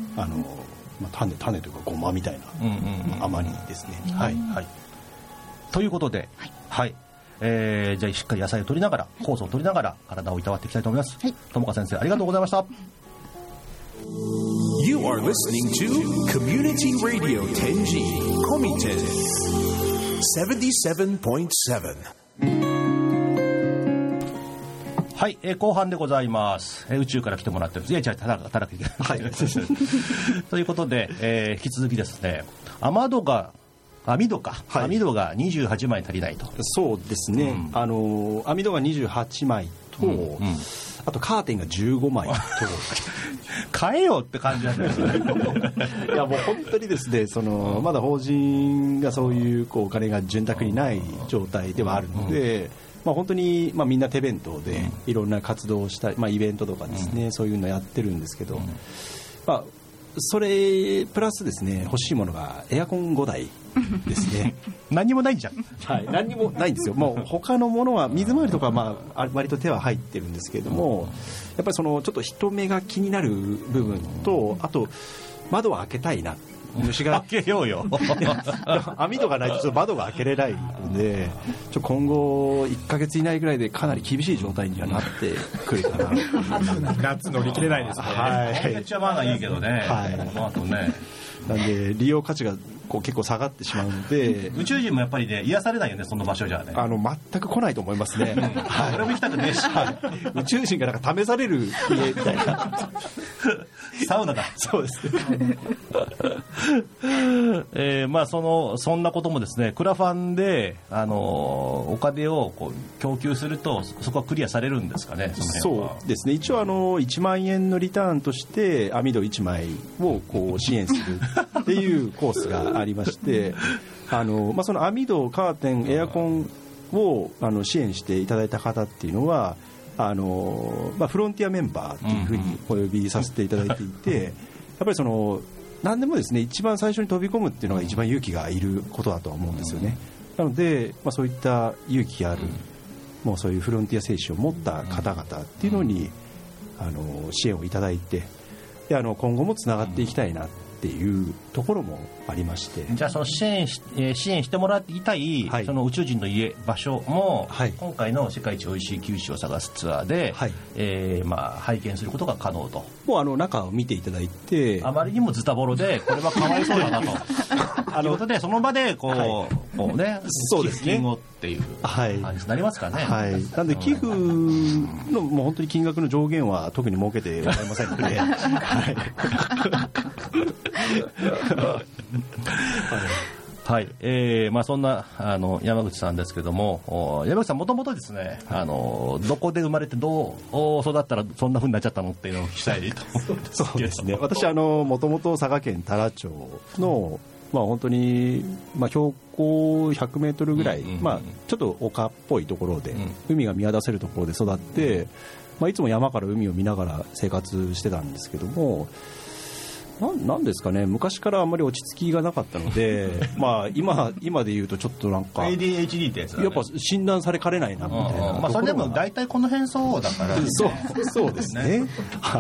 あのまあ、種, 種というかごまみたいなアマニ油ですね、うんはいはい、 ということで、はいはいえー、じゃあしっかり野菜を取りながら酵素を取りながら体をいたわっていきたいと思います。友果先生ありがとうございました。 You are listening to Community Radio テンジー Komiten セブンティーセブンポイントセブン。 はい、えー、後半でございます、えー、宇宙から来てもらってるんです。いやじゃあ働くはいということで、えー、引き続きですね雨戸が網戸か、はい、網戸がにじゅうはちまい足りないと。 そうですね、うん、あの網戸がにじゅうはちまいと、うんうん、あとカーテンがじゅうごまいと買えよって感じなんですよねいやもう本当にですねそのまだ法人がそういう、こうお金が潤沢にない状態ではあるので、うんまあ、本当に、まあ、みんな手弁当でいろんな活動をしたり、まあ、イベントとかですね、うん、そういうのやってるんですけど、うんまあ、それプラスですね欲しいものがエアコンごだいですね何にもないじゃん、 はい、何にもないんですよ。もう他のものは水回りとかは、まあ、割と手は入ってるんですけれども、やっぱりそのちょっと人目が気になる部分と、あと窓を開けたいな、虫が開けようよ網戸がないとちょっと窓が開けれないので、ちょ今後いっかげつ以内ぐらいでかなり厳しい状態にはなってくるかな夏乗り切れないですね。 はい、めっちゃまだいいけどね、はい、あとねなんで利用価値がこう結構下がってしまうので宇宙人もやっぱりね癒されないよね、その場所じゃね。 あの全く来ないと思いますねはい、俺も行きたくねえし、 はい、宇宙人がなんか試される家みたいなサウナだそうですねえーまあ、そのそんなこともですね、クラファンで、あのお金をこう供給するとそこはクリアされるんですかね。そのそうですね、一応あのいちまんえんのリターンとして網戸いちまいをこう支援するっていうコースがありましてあの、まあ、その網戸、カーテン、エアコンをあの支援していただいた方っていうのはあの、まあ、フロンティアメンバーっていうふうにお呼びさせていただいていて、やっぱりその何でもですね、一番最初に飛び込むっていうのが一番勇気がいることだとは思うんですよね。なので、まあ、そういった勇気がある、もうそういうフロンティア精神を持った方々っていうのにあの支援をいただいて、であの今後もつながっていきたいなっていうところもありまして、 じゃあその支援し、えー、支援してもらいたい、はい、その宇宙人の家場所も、はい、今回の世界一おいしい九州を探すツアーで、はい、えーまあ、拝見することが可能と。 もうあの中を見ていただいて、 あまりにもズタボロでこれはかわいそうだなとあのということでその場でこう、はい、こうね、 そうですね、 寄付金をっていう感じになりますかね。 はい、なんで寄付のもう本当に金額の上限は特に設けてございませんので、はいはい、えーまあ、そんなあの山口さんですけども、山口さんもともとですね、あのどこで生まれてどう育ったらそんな風になっちゃったのっていうのを聞きたいと思うんですけど。 そうですね、私あのもともと佐賀県太良町の、まあ、本当に、まあ、標高ひゃくメートルぐらい、うんうんうん、まあ、ちょっと丘っぽいところで、うん、海が見渡せるところで育って、まあ、いつも山から海を見ながら生活してたんですけども、な, なんですかね、昔からあんまり落ち着きがなかったのでまあ 今, 今で言うとちょっとなんかエーディーエイチディー ってやつだね、 やっぱ診断されかねないなみたいな、 まあ、それでも大体この辺そうだから、ね、 そうそうですね、はい、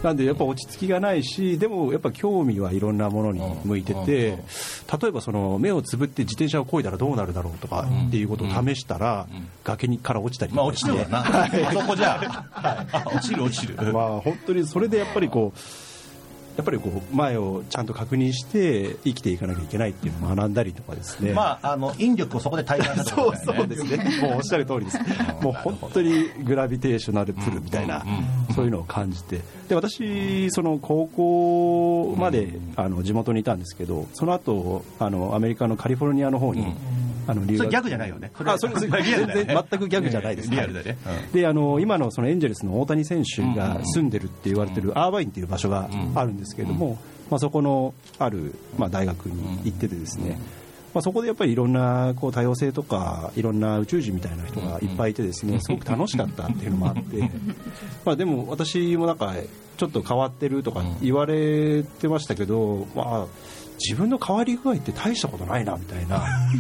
なんでやっぱ落ち着きがないし、でもやっぱ興味はいろんなものに向いてて、例えばその目をつぶって自転車を漕いだらどうなるだろうとかっていうことを試したら、うんうん、崖にから落ちたりとかして、 まあ、落ちるわな、はい、あそこじゃあ、あ落ちる落ちるまあ本当にそれでやっぱりこうやっぱりこう前をちゃんと確認して生きていかなきゃいけないっていうのを学んだりとかですね、 まあ、あの引力をそこで体感したことだよね。 そうそうですね、もうおっしゃる通りですもう本当にグラビテーショナルプールみたいな、そういうのを感じて、で私その高校まであの地元にいたんですけど、その後あのアメリカのカリフォルニアの方に、あの留学、 それギャグじゃないよね。 あそれそれ全然全くギャグじゃないです。 リアルだね。 であの今のそのエンジェルスの大谷選手が住んでるって言われてるアーバインっていう場所があるんですけれども、まあ、そこのある、まあ、大学に行っててですね、まあ、そこでやっぱりいろんなこう多様性とかいろんな宇宙人みたいな人がいっぱいいてですね、すごく楽しかったっていうのもあってまあでも私もなんかちょっと変わってるとか言われてましたけど、まあ自分の変わり具合って大したことないなみたいな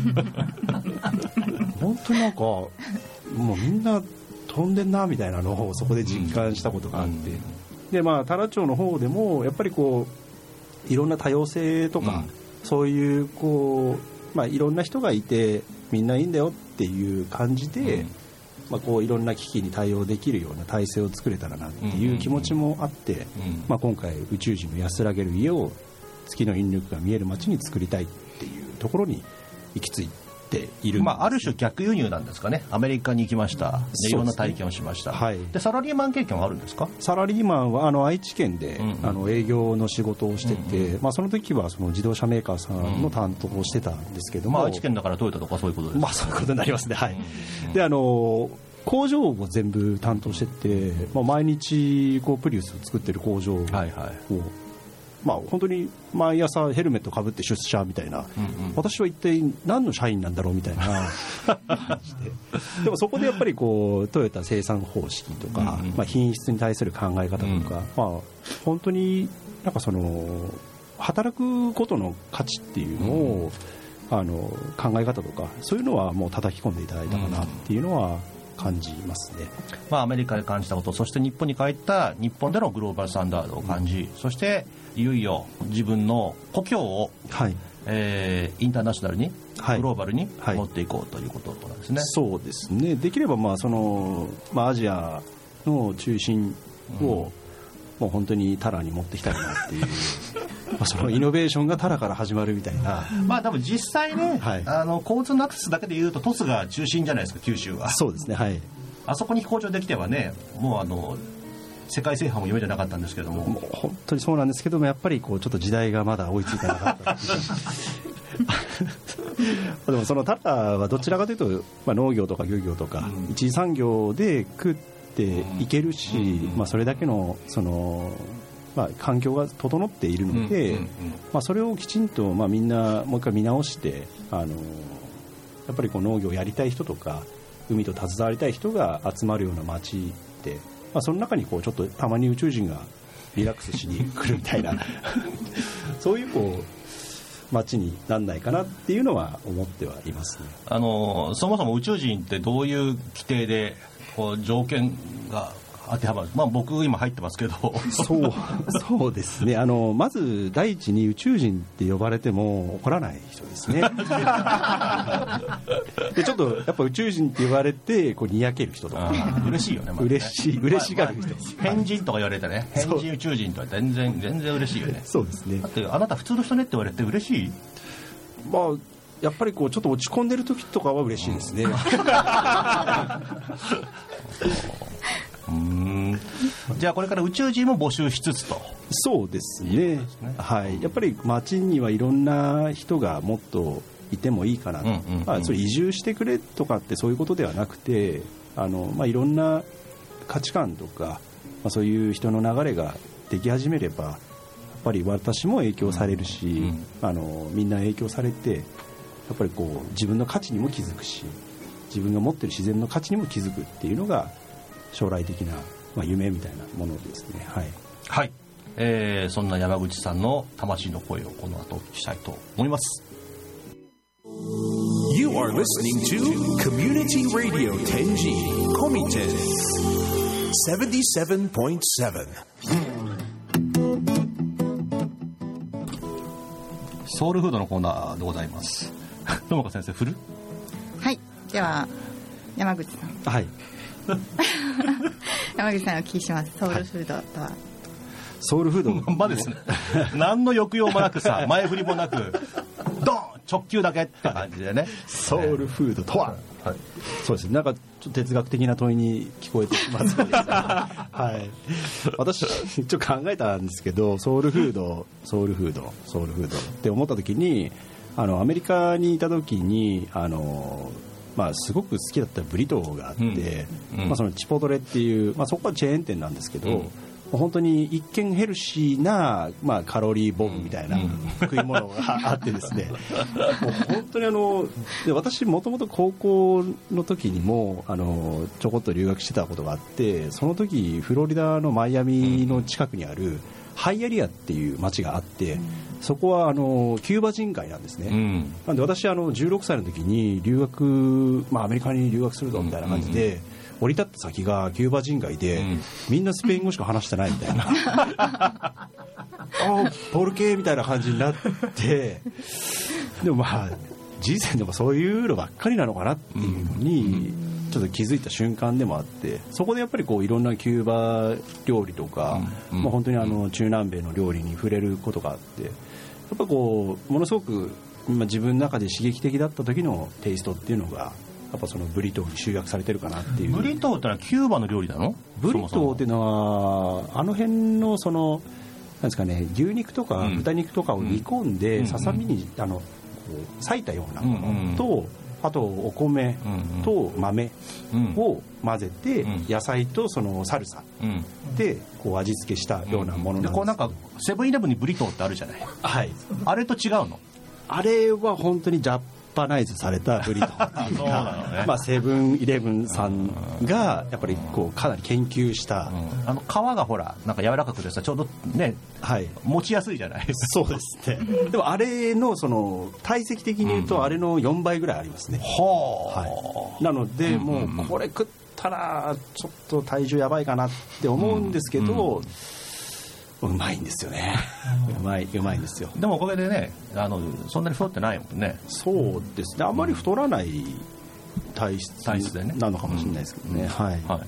本当になんかもうみんな飛んでんなみたいなのをそこで実感したことがあって、でまあ太良町の方でもやっぱりこういろんな多様性とか、うん、そういうこう、まあ、いろんな人がいてみんないいんだよっていう感じで、うん、まあ、こういろんな危機に対応できるような体制を作れたらなっていう気持ちもあって、うんうんうん、まあ、今回宇宙人の安らげる家を月の引力が見える街に作りたいっていうところに行き着いている、 まあ、ある種逆輸入なんですかね。アメリカに行きました、でいろんな体験をしました、はい、でサラリーマン経験はあるんですか？ サラリーマンはあの愛知県で、うんうん、あの営業の仕事をしてて、うんうん、まあ、その時はその自動車メーカーさんの担当をしてたんですけども、 まあ、愛知県だからトヨタとかそういうことですか？ まあ、そういうことになりますね、はい、うんうん、であの工場を全部担当してて、まあ、毎日こうプリウスを作ってる工場を、はいはい、まあ、本当に毎朝ヘルメットかぶって出社みたいな、うんうん、私は一体何の社員なんだろうみたいな感じででもそこでやっぱりこうトヨタ生産方式とか、うんうん、まあ、品質に対する考え方とか、うん、まあ、本当になんかその働くことの価値っていうのを、うん、あの考え方とかそういうのはもう叩き込んでいただいたかなっていうのは感じますね。 まあ、アメリカで感じたこと、そして日本に帰った日本でのグローバルスタンダードを感じ、うん、そしていよいよ自分の故郷を、はい、えー、インターナショナルに、はい、グローバルに持っていこうということなんですね、はい、 そうですね。できればまあその、まあ、アジアの中心を、うん、もう本当にタラに持ってきたいなっていうまあそのイノベーションがタラから始まるみたいなまあ多分実際ね、はい、あの交通のアクセスだけでいうと鳥栖が中心じゃないですか、九州は。 そうですね、はい、 あそこに飛行場できてはね、もうあの世界制覇も夢じゃなかったんですけども、 もう本当にそうなんですけども、やっぱりこうちょっと時代がまだ追いついてなかったでもそのタラはどちらかというと、まあ、農業とか漁業とか、うん、一次産業で食っていけるし、うんまあ、それだけのそのまあ、環境が整っているので、うんうんうんまあ、それをきちんと、まあ、みんなもう一回見直して、あのやっぱりこう農業をやりたい人とか海と携わりたい人が集まるような街で、まあ、その中にこうちょっとたまに宇宙人がリラックスしに来るみたいなそういうこう街になんないかなっていうのは思ってはいますね。 あのそもそも宇宙人ってどういう規定でこう条件が当てはまる、まあ、僕今入ってますけどそうそうですね、あのまず第一に宇宙人って呼ばれても怒らない人ですねでちょっとやっぱ宇宙人って呼ばれてこうにやける人とか嬉しいよね、まあ、 ね嬉しい嬉しがる人、 まあ、変人とか言われてね、変人宇宙人とは全然全然嬉しいよね。 そうですね。 だってあなた普通の人ねって言われて嬉しい。 まあやっぱりこうちょっと落ち込んでる時とかは嬉しいですね、うんうーんじゃあこれから宇宙人も募集しつつと。 そうですね、はい、やっぱり街にはいろんな人がもっといてもいいかなと、うんうんうんまあ、それ移住してくれとかってそういうことではなくて、あの、まあ、いろんな価値観とか、まあ、そういう人の流れができ始めればやっぱり私も影響されるし、うんうん、あのみんな影響されてやっぱりこう自分の価値にも気づくし、自分が持ってる自然の価値にも気づくっていうのが将来的な、まあ、夢みたいなものですね。はい、 はいえー、そんな山口さんの魂の声をこの後お聞きしたいと思います。 You are listening to Community Radio テンジー Komiten セブンティーセブンポイントセブン。 ソウルフードのコーナーでございます。友香先生振る？ はい、では山口さん。 はい山口さんお聞きします。ソウルフードとは、はい、 ソウルフードまんまですね何の抑揚もなくさ前振りもなくドン直球だけって感じでねソウルフードとは、はい、そうですね、なんかちょっと哲学的な問いに聞こえてきますねはい、私一応考えたんですけど、ソウルフードソウルフードソウルフードって思った時に、あのアメリカにいた時にあのまあ、すごく好きだったブリトーがあって、うんうんまあ、そのチポトレっていう、まあ、そこはチェーン店なんですけど、うん、本当に一見ヘルシーな、まあ、カロリーボムみたいな食い物があってですね、もう本当にあので私もともと高校の時にもあのちょこっと留学してたことがあって、その時フロリダのマイアミの近くにあるハイアリアっていう町があって、そこはあのキューバ人街なんですね、うん、なんで私あのじゅうろくさいの時に留学、まあ、アメリカに留学するぞみたいな感じで、うんうんうん、降り立った先がキューバ人街で、うん、みんなスペイン語しか話してないみたいなあポルケーみたいな感じになって、でもまあ人生でもそういうのばっかりなのかなっていうのにちょっと気づいた瞬間でもあって、そこでやっぱりこういろんなキューバ料理とか、うんうんまあ、本当にあの中南米の料理に触れることがあって、やっぱこうものすごく自分の中で刺激的だった時のテイストっていうのがやっぱそのブリトーに集約されてるかなっていう。 ブリトーってのはキューバの料理なの？ ブリトーっていうのはあの辺のそのなんですかね、牛肉とか豚肉とかを煮込んでささみにあのこう裂いたようなものと、あとお米と豆を混ぜて野菜とそのサルサでこう味付けしたようなものなんです。 こうなんかセブンイレブンにブリトーってあるじゃない。 はい。 あれと違うの？ あれは本当にジャパナイズされたブリトーっていうか、ね、まあセブンイレブンさんがやっぱりこうかなり研究した、 うん、あの皮がほらなんか柔らかくてさちょうどね、はい、持ちやすいじゃない。 そうですね。でもあれのその体積的に言うとあれのよんばいぐらいありますね。はあ、はい。なのでもうこれ食ったらちょっと体重やばいかなって思うんですけど、うんうんうまいんですよね。うまいうまいんですよ。 でもおかげでね、あのそんなに太ってないもんね。 そうですね。あんまり太らない体質なのかもしれないですけどね。うん、はい、はい。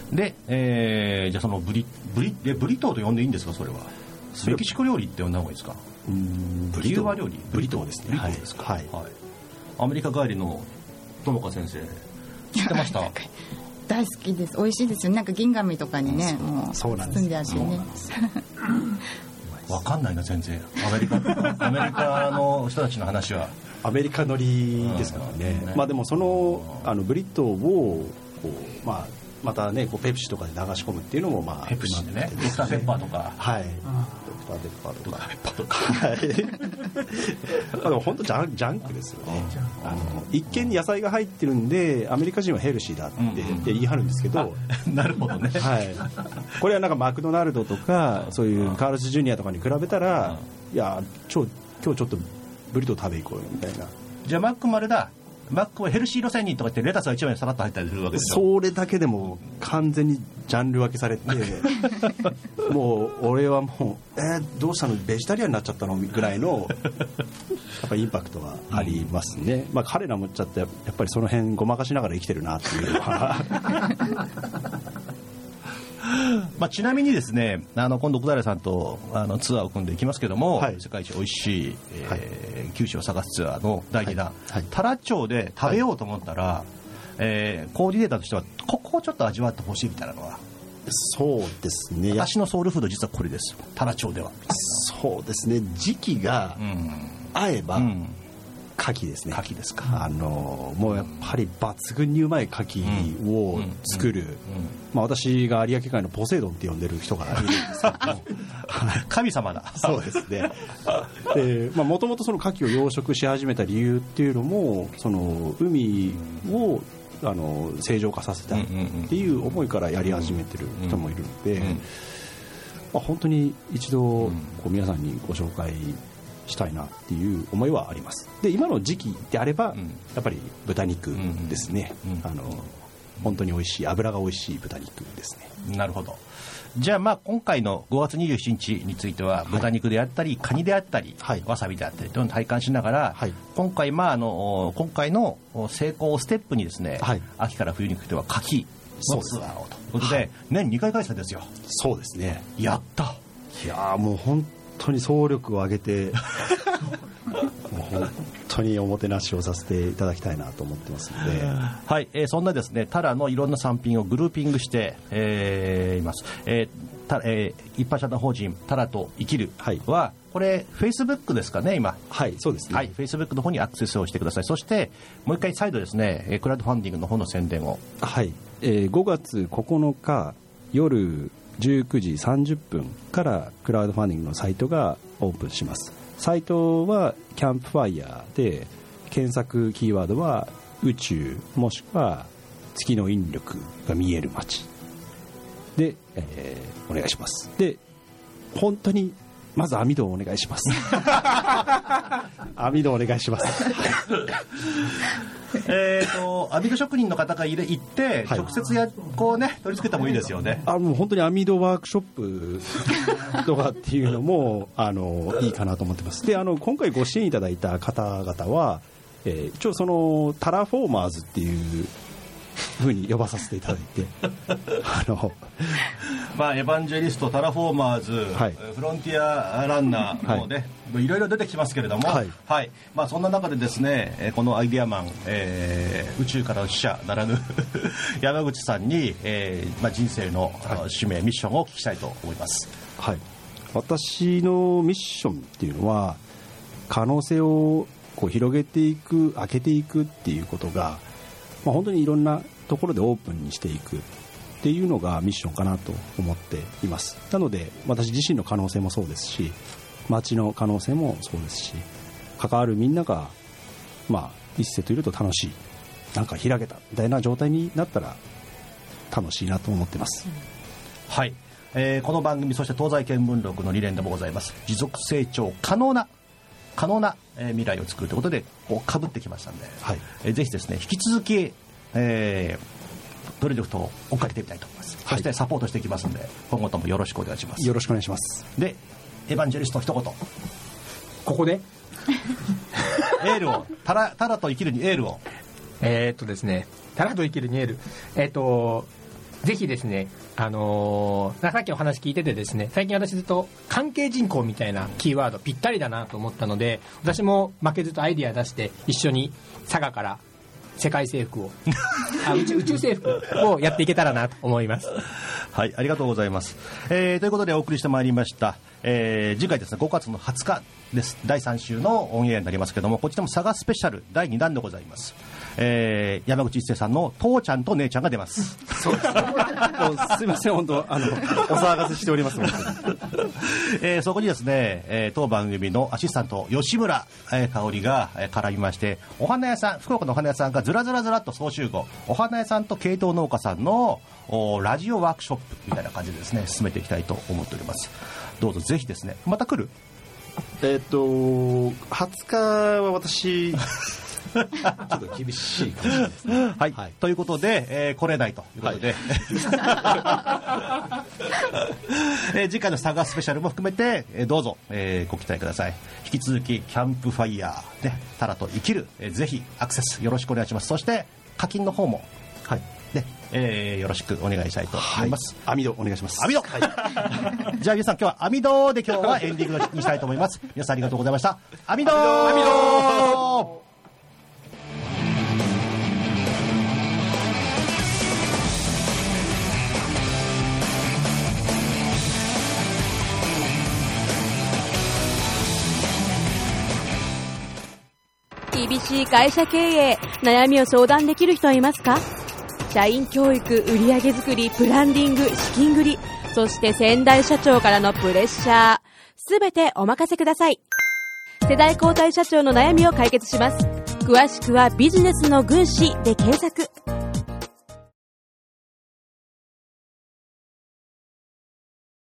で、えー、じゃあそのブリブリえブリトーと呼んでいいんですか、それは。メキシコ料理って呼んだ方がいいですか。うん、ブリトー料理。 ブリトーですね。 ブリトーですか。はい。はい、アメリカ帰りの友香先生知ってました？ 大好きです。美味しいですよ。なんか銀紙とかにね、もう包んであるしね。 わかんないな全然。アメリカアメリカの人たちの話はアメリカ乗りですからね。うん、まあでもそのあのブリトーをこうまあまたねこうペプシとかで流し込むっていうのもまあペプシでね、ドクターペッパーとか、 はい。ドクターペッパーとか、ペッパーとか。はい。まあでも本当ジャンジャンクですよね。あの一見野菜が入ってるんでアメリカ人はヘルシーだって言い張るんですけど、 うん、なるほどね。 はい。これはなんかマクドナルドとかそういうカールスジュニアとかに比べたら、いや今日今日ちょっとブリトー食べ行こうよみたいな。 じゃあマックもあれだ。マックはヘルシー路線にとか言ってレタスが一枚さらっと入ったりするわけですよ。 それだけでも完全にジャンル分けされてもう俺はもうえー、どうしたのベジタリアンになっちゃったのぐらいのやっぱインパクトがありますね、うん、まあ彼らもちょっとやっぱりその辺ごまかしながら生きてるなっていうのはまあ、ちなみにですねあの今度小平さんとあのツアーを組んでいきますけども、はい、世界一おいしい、えーはい、九州を探すツアーのだいにだん、はいはい、太良町で食べようと思ったら、はいえー、コーディネーターとしてはここをちょっと味わってほしいみたいなのは。 そうですね。 私のソウルフード実はこれです太良町では。 そうですね。時期が合えば、うん牡蠣ですね。 牡蠣ですか。 あのもうやっぱり抜群にうまい牡蠣を作る、うんうんうんまあ、私が有明海のポセイドンって呼んでる人がいるんですけど神様だ。 そうですね。で、まあ、もともとその牡蠣を養殖し始めた理由っていうのもその海をあの正常化させたいっていう思いからやり始めてる人もいるので、まあ、本当に一度こう皆さんにご紹介したいなっていう思いはあります。で今の時期であれば、うん、やっぱり豚肉ですね、うんうん、あの本当に美味しい脂が美味しい豚肉ですね。 なるほど。じゃあまあ今回のごがつにじゅうしちにちについては豚肉であったり、はい、カニであったり、はい、わさびであったりというのを体感しながら、はい、今回まああの今回の成功ステップにですね、はい、秋から冬にかけては牡蠣のツアーをということで、はい、年にかい開催ですよ。 そうですね。 やった。 いやもう本当に総力を挙げてもう本当におもてなしをさせていただきたいなと思ってますので、 はい、えー、そんなですねタラのいろんな産品をグルーピングして、えー、います、えーたえー、一般社団法人タラと生きるは、はい、これフェイスブックですかね今。 はいそうですね。 はい、フェイスブックの方にアクセスをしてください。そしてもう一回再度ですねクラウドファンディングの方の宣伝を。 はい、えー、ごがつここのか夜じゅうくじさんじゅっぷんからクラウドファンディングのサイトがオープンします。サイトはキャンプファイヤーで検索キーワードは宇宙もしくは月の引力が見える街で、えー、お願いします。で本当にまず網戸をお願いします網戸お願いしますえーと網戸職人の方が行って直接やこうね取り付けてもいいですよね。 あもう本当に網戸ワークショップとかっていうのもあのいいかなと思ってます。であの今回ご支援いただいた方々は、えー、一応そのタラフォーマーズっていうふうに呼ばさせていただいてあのまあエヴァンジェリストタラフォーマーズ、はい、フロンティアランナーもね、はい、いろいろ出てきますけれども、はいはい、まあ、そんな中でですねこのアイデアマン、えー、宇宙からの使者ならぬ山口さんに、えーまあ、人生の使命、はい、ミッションをお聞きしたいと思います。 はい、私のミッションっていうのは可能性をこう広げていく開けていくっていうことが、まあ、本当にいろんなところでオープンにしていくっていうのがミッションかなと思っています。なので私自身の可能性もそうですし街の可能性もそうですし関わるみんながまあ一世といると楽しいなんか開けたみたいな状態になったら楽しいなと思ってます。 はい、えー、この番組そして東西見聞録の理念でもございます持続成長可能な可能な、えー、未来を作るということでこう被ってきましたので、はい、えー、ぜひですね引き続き、えープロジェクトを追っかけてみたいと思います、はい、そしてサポートしていきますので今後ともよろしくお願いします。 よろしくお願いします。 でエヴァンジェリスト一言ここでエールをタラ、タラと生きるにエールをえー、っとですねタラと生きるにエールえー、っとぜひですねあのー、さっきお話聞いててですね最近私ずっと関係人口みたいなキーワードぴったりだなと思ったので私も負けずとアイディア出して一緒に佐賀から世界征服をあ 宇, 宙宇宙征服をやっていけたらなと思います。 はい、ありがとうございます、えー、ということでお送りしてまいりました、えー、次回ですねごがつのはつかですだいさん週のオンエアになりますけども、こちらも佐賀スペシャルだいにだんでございます。えー、山口一生さんの父ちゃんと姉ちゃんが出ます。 そうですねすいません本当あのお騒がせしておりますえー、そこにですね、えー、当番組のアシスタント吉村、えー、香織が、えー、絡みまして、お花屋さん福岡のお花屋さんがずらずらずらっと総集合、お花屋さんと系統農家さんのラジオワークショップみたいな感じでですね進めていきたいと思っております。どうぞぜひですね、また来るえっとはつかは私ちょっと厳しいかもしれないですね。 はい、はい、ということで、えー、来れないということで、はい、えー、次回の佐賀スペシャルも含めて、えー、どうぞ、えー、ご期待ください。引き続きキャンプファイヤー、ね、タラと生きる、えー、ぜひアクセスよろしくお願いします。そして課金の方も、はいねえー、よろしくお願いしたいと思います。 はい、網戸お願いします。 網戸、はい、じゃあ皆さん今日は網戸で今日はエンディングにしたいと思います。皆さんありがとうございました。網戸網戸厳しい会社経営、悩みを相談できる人はいますか？社員教育、売上作り、ブランディング、資金繰り、そして先代社長からのプレッシャー、すべてお任せください。世代交代社長の悩みを解決します。詳しくはビジネスの軍師で検索。